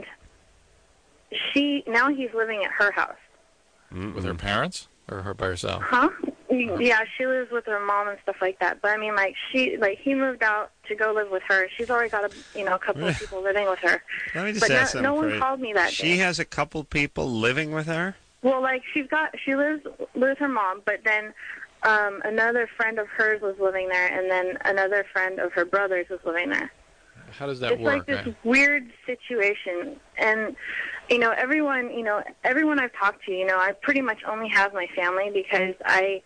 now he's living at her house. With her parents or her by herself? Huh? Yeah, she lives with her mom and stuff like that. But I mean, he moved out to go live with her. She's already got a couple of people living with her. Let me just ask something. No one called me that day. She has a couple people living with her? Well, she lives with her mom, but then another friend of hers was living there, and then another friend of her brother's was living there. How does that work? It's like this weird situation, and everyone I've talked to, I pretty much only have my family because I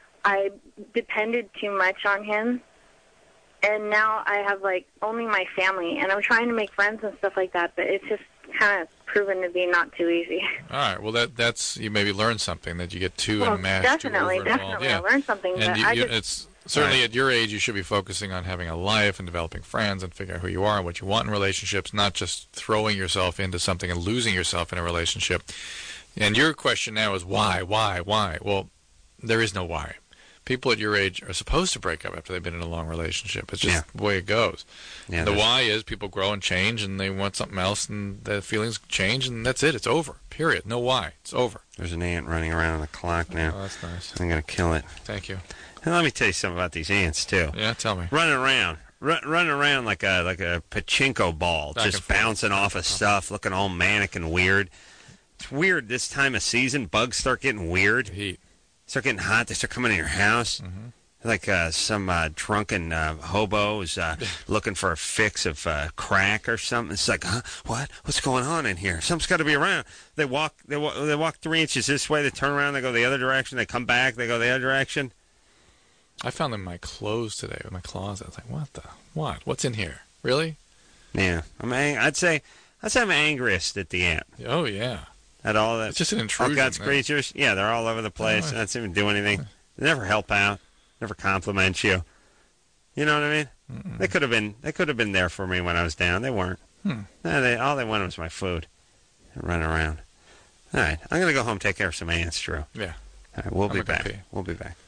depended too much on him, and now I have only my family, and I'm trying to make friends and stuff like that, but it's just kind of proven to be not too easy. All right. Well, that's you maybe learn something that you get too enmeshed, definitely, I learned something. And but it's certainly at your age, you should be focusing on having a life and developing friends and figuring out who you are and what you want in relationships, not just throwing yourself into something and losing yourself in a relationship. And your question now is why? Well, there is no why. People at your age are supposed to break up after they've been in a long relationship. It's just the way it goes. Yeah, the why is people grow and change, and they want something else, and the feelings change, and that's it. It's over. Period. No why. It's over. There's an ant running around on the clock now. Oh, that's nice. I'm going to kill it. Thank you. And let me tell you something about these ants, too. Yeah, tell me. Running around like a pachinko ball, just bouncing off of stuff, looking all manic and weird. It's weird this time of season. Bugs start getting weird. Heat. Start getting hot. They start coming in your house. Mm-hmm. Like some drunken hobo is looking for a fix of crack or something. It's like, huh? What? What's going on in here? Something's got to be around. They walk 3 inches this way. They turn around. They go the other direction. They come back. They go the other direction. I found them in my clothes today, in my closet. I was like, what? What's in here? Really? Yeah. I'd say I'm angriest at the ant. Oh, yeah. At all that. It's just an intrusion. All God's creatures. Yeah, they're all over the place. They don't seem to do anything. They never help out. Never compliment you. You know what I mean? Mm-mm. They could have been there for me when I was down. They weren't. No, all they wanted was my food. And run around. All right. I'm going to go home and take care of some ants, Drew. Yeah. All right, we'll be back. We'll be back.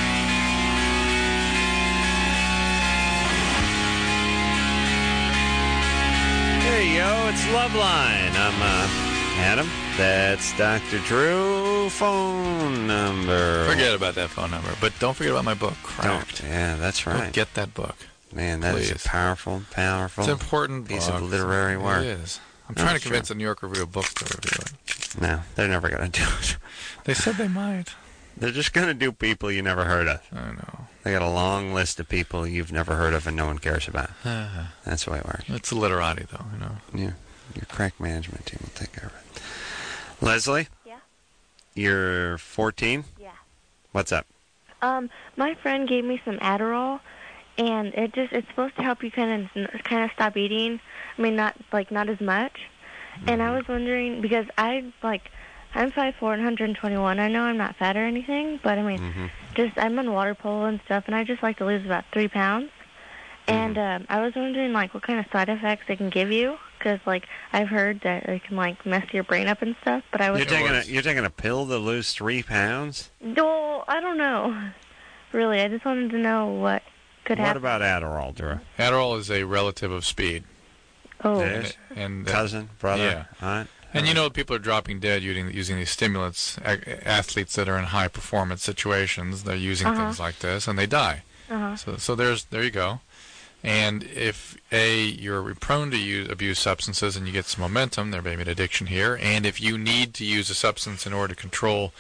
There you go. It's Loveline. I'm Adam. That's Dr. Drew phone number. Forget about that phone number, but don't forget about my book, Cracked. Yeah, that's right. Don't get that book. Man, that is a powerful. It's an important piece book. of literary work. It is. I'm trying to convince the New York Review of Books to review it. No, they're never going to do it. They said they might. They're just going to do people you never heard of. I know. They got a long list of people you've never heard of and no one cares about. That's the way it works. It's a literati, though, you know. Yeah. Your crack management team will take care of it. Leslie? Yeah? You're 14? Yeah. What's up? My friend gave me some Adderall, and it's supposed to help you kind of stop eating. I mean, not as much. Mm-hmm. And I was wondering, because I'm 5'4" and 121. I know I'm not fat or anything, but I mean, I'm on water polo and stuff, and I just like to lose about 3 pounds. And I was wondering, what kind of side effects they can give you, because I've heard that it can mess your brain up and stuff. But you're taking a pill to lose 3 pounds? No, I don't know. Really, I just wanted to know what could happen. What about Adderall, Drew? Adderall is a relative of speed. Oh, and cousin, brother, yeah. aunt. And people are dropping dead using these stimulants. Athletes that are in high performance situations, they're using things like this, and they die. So there you go. And if you're prone to abuse substances and you get some momentum, there may be an addiction here. And if you need to use a substance in order to control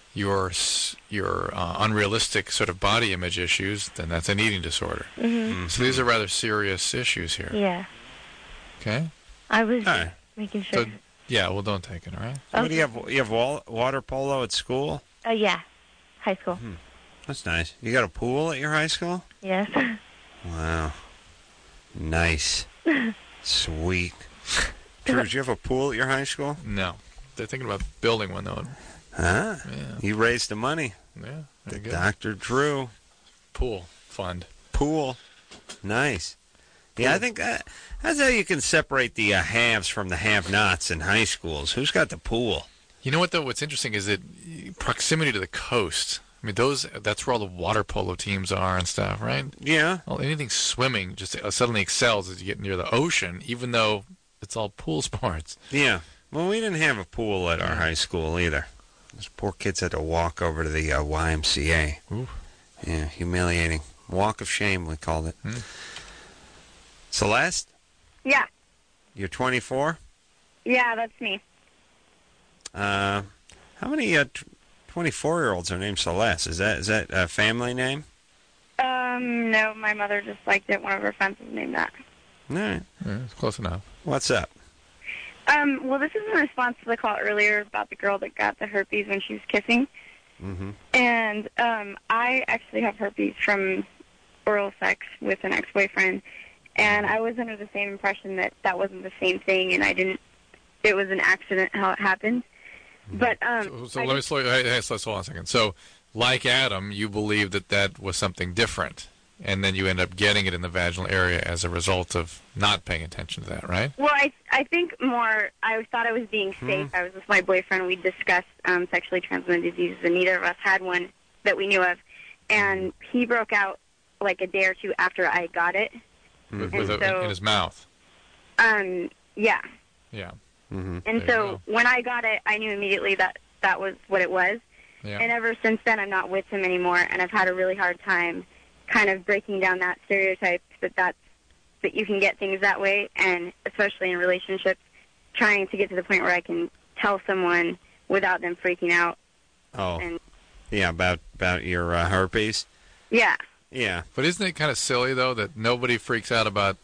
your unrealistic sort of body image issues, then that's an eating disorder. So these are rather serious issues here. Yeah. Okay? I was All right. making sure. So, yeah, well, don't take it, all right? What do you have? You have water polo at school? Yeah. High school. That's nice. You got a pool at your high school? Yes. Wow. Nice. Sweet. Drew, did you have a pool at your high school? No. They're thinking about building one, though. Huh? Yeah. You raised the money. Yeah. Very good. Dr. Drew. Pool fund. Pool. Nice. Yeah, I think that's how you can separate the haves from the have-nots in high schools. Who's got the pool? You know what, though? What's interesting is that proximity to the coast. I mean, that's where all the water polo teams are and stuff, right? Yeah. Well, anything swimming just suddenly excels as you get near the ocean, even though it's all pool sports. Yeah. Well, we didn't have a pool at our high school either. Those poor kids had to walk over to the YMCA. Ooh. Yeah, humiliating. Walk of shame, we called it. Celeste? Yeah. You're 24? Yeah, that's me. How many 24-year-olds are named Celeste? Is that a family name? No, my mother just liked it. One of her friends was named that. All right. Yeah, it's close enough. What's up? Well, this is in response to the call earlier about the girl that got the herpes when she was kissing. Mm-hmm. And I actually have herpes from oral sex with an ex-boyfriend. And I was under the same impression that that wasn't the same thing, and it was an accident how it happened. But So let me slow you. Hey, let's hold on a second. So, like Adam, you believe that was something different, and then you end up getting it in the vaginal area as a result of not paying attention to that, right? Well, I think more, I thought I was being safe. I was with my boyfriend. We discussed sexually transmitted diseases, and neither of us had one that we knew of. And he broke out like a day or two after I got it. In his mouth. Yeah. Yeah. Mm-hmm. And so when I got it, I knew immediately that was what it was. Yeah. And ever since then, I'm not with him anymore, and I've had a really hard time kind of breaking down that stereotype that you can get things that way, and especially in relationships, trying to get to the point where I can tell someone without them freaking out. Oh, and, yeah, about your herpes? Yeah. Yeah. But isn't it kind of silly, though, that nobody freaks out about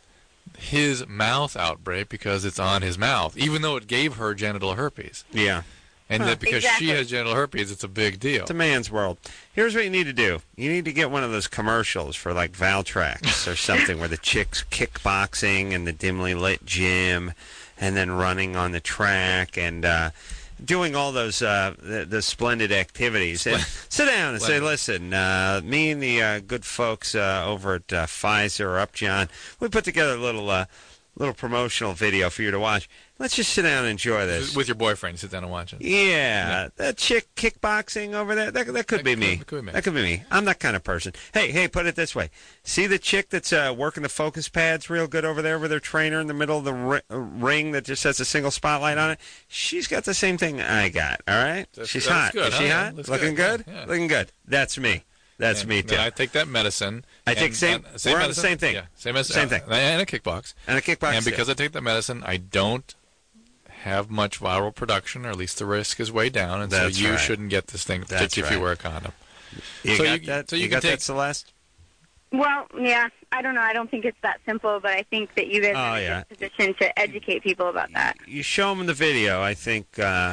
his mouth outbreak because it's on his mouth, even though it gave her genital herpes? Yeah. And that because she has genital herpes, it's a big deal. It's a man's world. Here's what you need to do. You need to get one of those commercials for, like, Valtrex or something where the chick's kickboxing in the dimly lit gym and then running on the track and doing all those the splendid activities. And sit down and say, listen, me and the good folks over at Pfizer or Upjohn, we put together a little promotional video for you to watch. Let's just sit down and enjoy this. With your boyfriend, sit down and watch it. Yeah. That chick kickboxing over there, that could be me. That could be me. I'm that kind of person. Hey, put it this way. See the chick that's working the focus pads real good over there with her trainer in the middle of the ring that just has a single spotlight on it? She's got the same thing I got, all right? She's hot. Good, Is she hot? Looking good? Yeah. Looking good. That's me. That's me, too. I take that medicine. I take we're medicine, on the same thing. Yeah, same medicine. Same thing. And a kickbox. And a kickbox. And because I take that medicine, I don't have much viral production, or at least the risk is way down, and so you shouldn't get this thing, particularly if you wear a condom. You got that, Celeste? Well, yeah, I don't know. I don't think it's that simple, but I think that you guys are in a good position to educate people about that. You show them the video. I think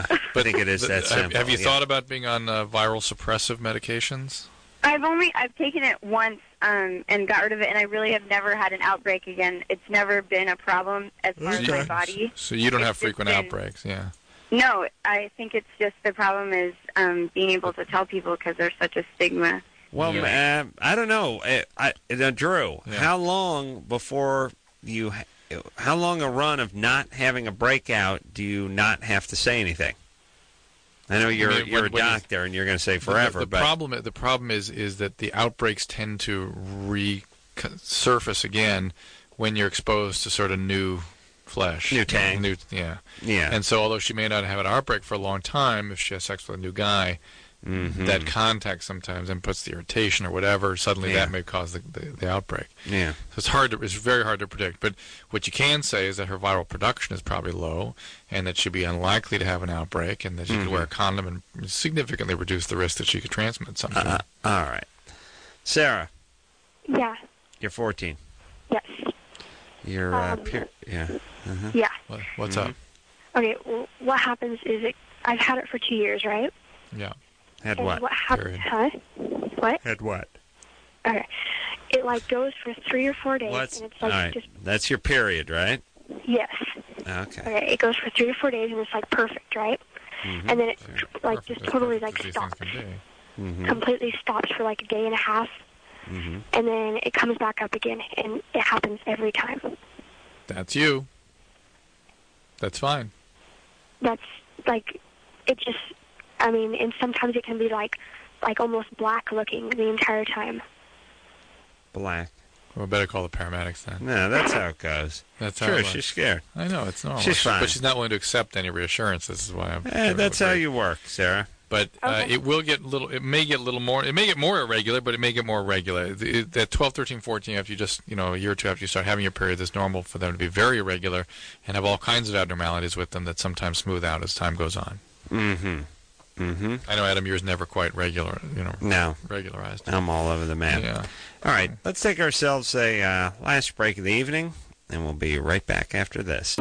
it is that simple. Have you thought about being on viral suppressive medications? I've taken it once and got rid of it, and I really have never had an outbreak again. It's never been a problem as far as my body. So you don't have frequent outbreaks, yeah? No, I think it's just the problem is being able to tell people because there's such a stigma. Well, I don't know. Drew, how long how long a run of not having a breakout do you not have to say anything? I know you're a doctor and you're going to say forever. The problem is that the outbreaks tend to resurface again when you're exposed to sort of new flesh. New tang. Yeah. Yeah. And so although she may not have an outbreak for a long time, if she has sex with a new guy, that contact sometimes and puts the irritation or whatever. Suddenly that may cause the outbreak. Yeah. So it's very hard to predict. But what you can say is that her viral production is probably low, and that she'd be unlikely to have an outbreak, and that she could wear a condom and significantly reduce the risk that she could transmit something. All right. Sarah. Yeah. You're 14. Yes. You're yeah. Yeah. What's up? Okay. Well, what happens is I've had it for 2 years, right? Yeah. Had and what? What happens? Huh? What? Had what? Okay. It like goes for 3 or 4 days, and it's like all right. just That's your period, right? yes. Okay. Okay. It goes for 3 or 4 days, and it's like perfect, right? And then it like just totally like stops. Completely stops for like a day and a half, and then it comes back up again, and it happens every time. That's you. That's fine. That's like, it just, I mean, and sometimes it can be like almost black looking the entire time. Black. Well, better call the paramedics then. No, that's how it goes. That's how sure, it she's scared. I know, it's normal. She's fine. But she's not willing to accept any reassurance. This is why I'm... that's how you work, Sarah. But it will get it may get more irregular, but it may get more regular. At 12, 13, 14, after you just, a year or two after you start having your period, it's normal for them to be very irregular and have all kinds of abnormalities with them that sometimes smooth out as time goes on. I know, Adam, yours never quite regular, No. regularized. I'm all over the map. Yeah. All right, let's take ourselves a last break of the evening, and we'll be right back after this.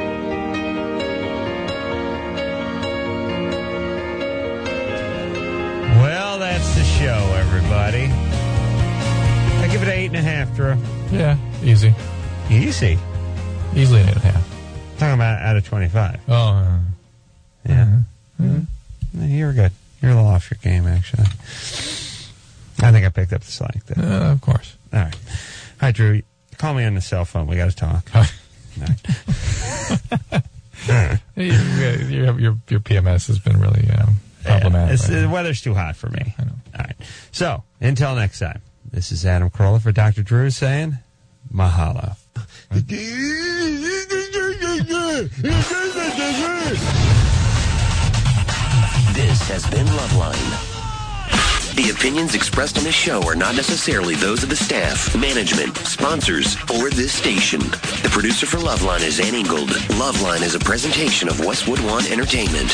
Well, that's the show, everybody. I give it an 8.5, Drew. Yeah, easy. Easy? Easily an 8.5. Talking about out of 25. Oh, yeah. You're good. You're a little off your game, actually. I think I picked up the slack there. Of course. All right. Hi, Drew. Call me on the cell phone. We got to talk. All right. Your PMS has been really problematic. The weather's too hot for me. I know. All right. So, until next time, this is Adam Carolla for Dr. Drew saying, mahalo. This has been Loveline. The opinions expressed on this show are not necessarily those of the staff, management, sponsors, or this station. The producer for Loveline is Ann Ingold. Loveline is a presentation of Westwood One Entertainment.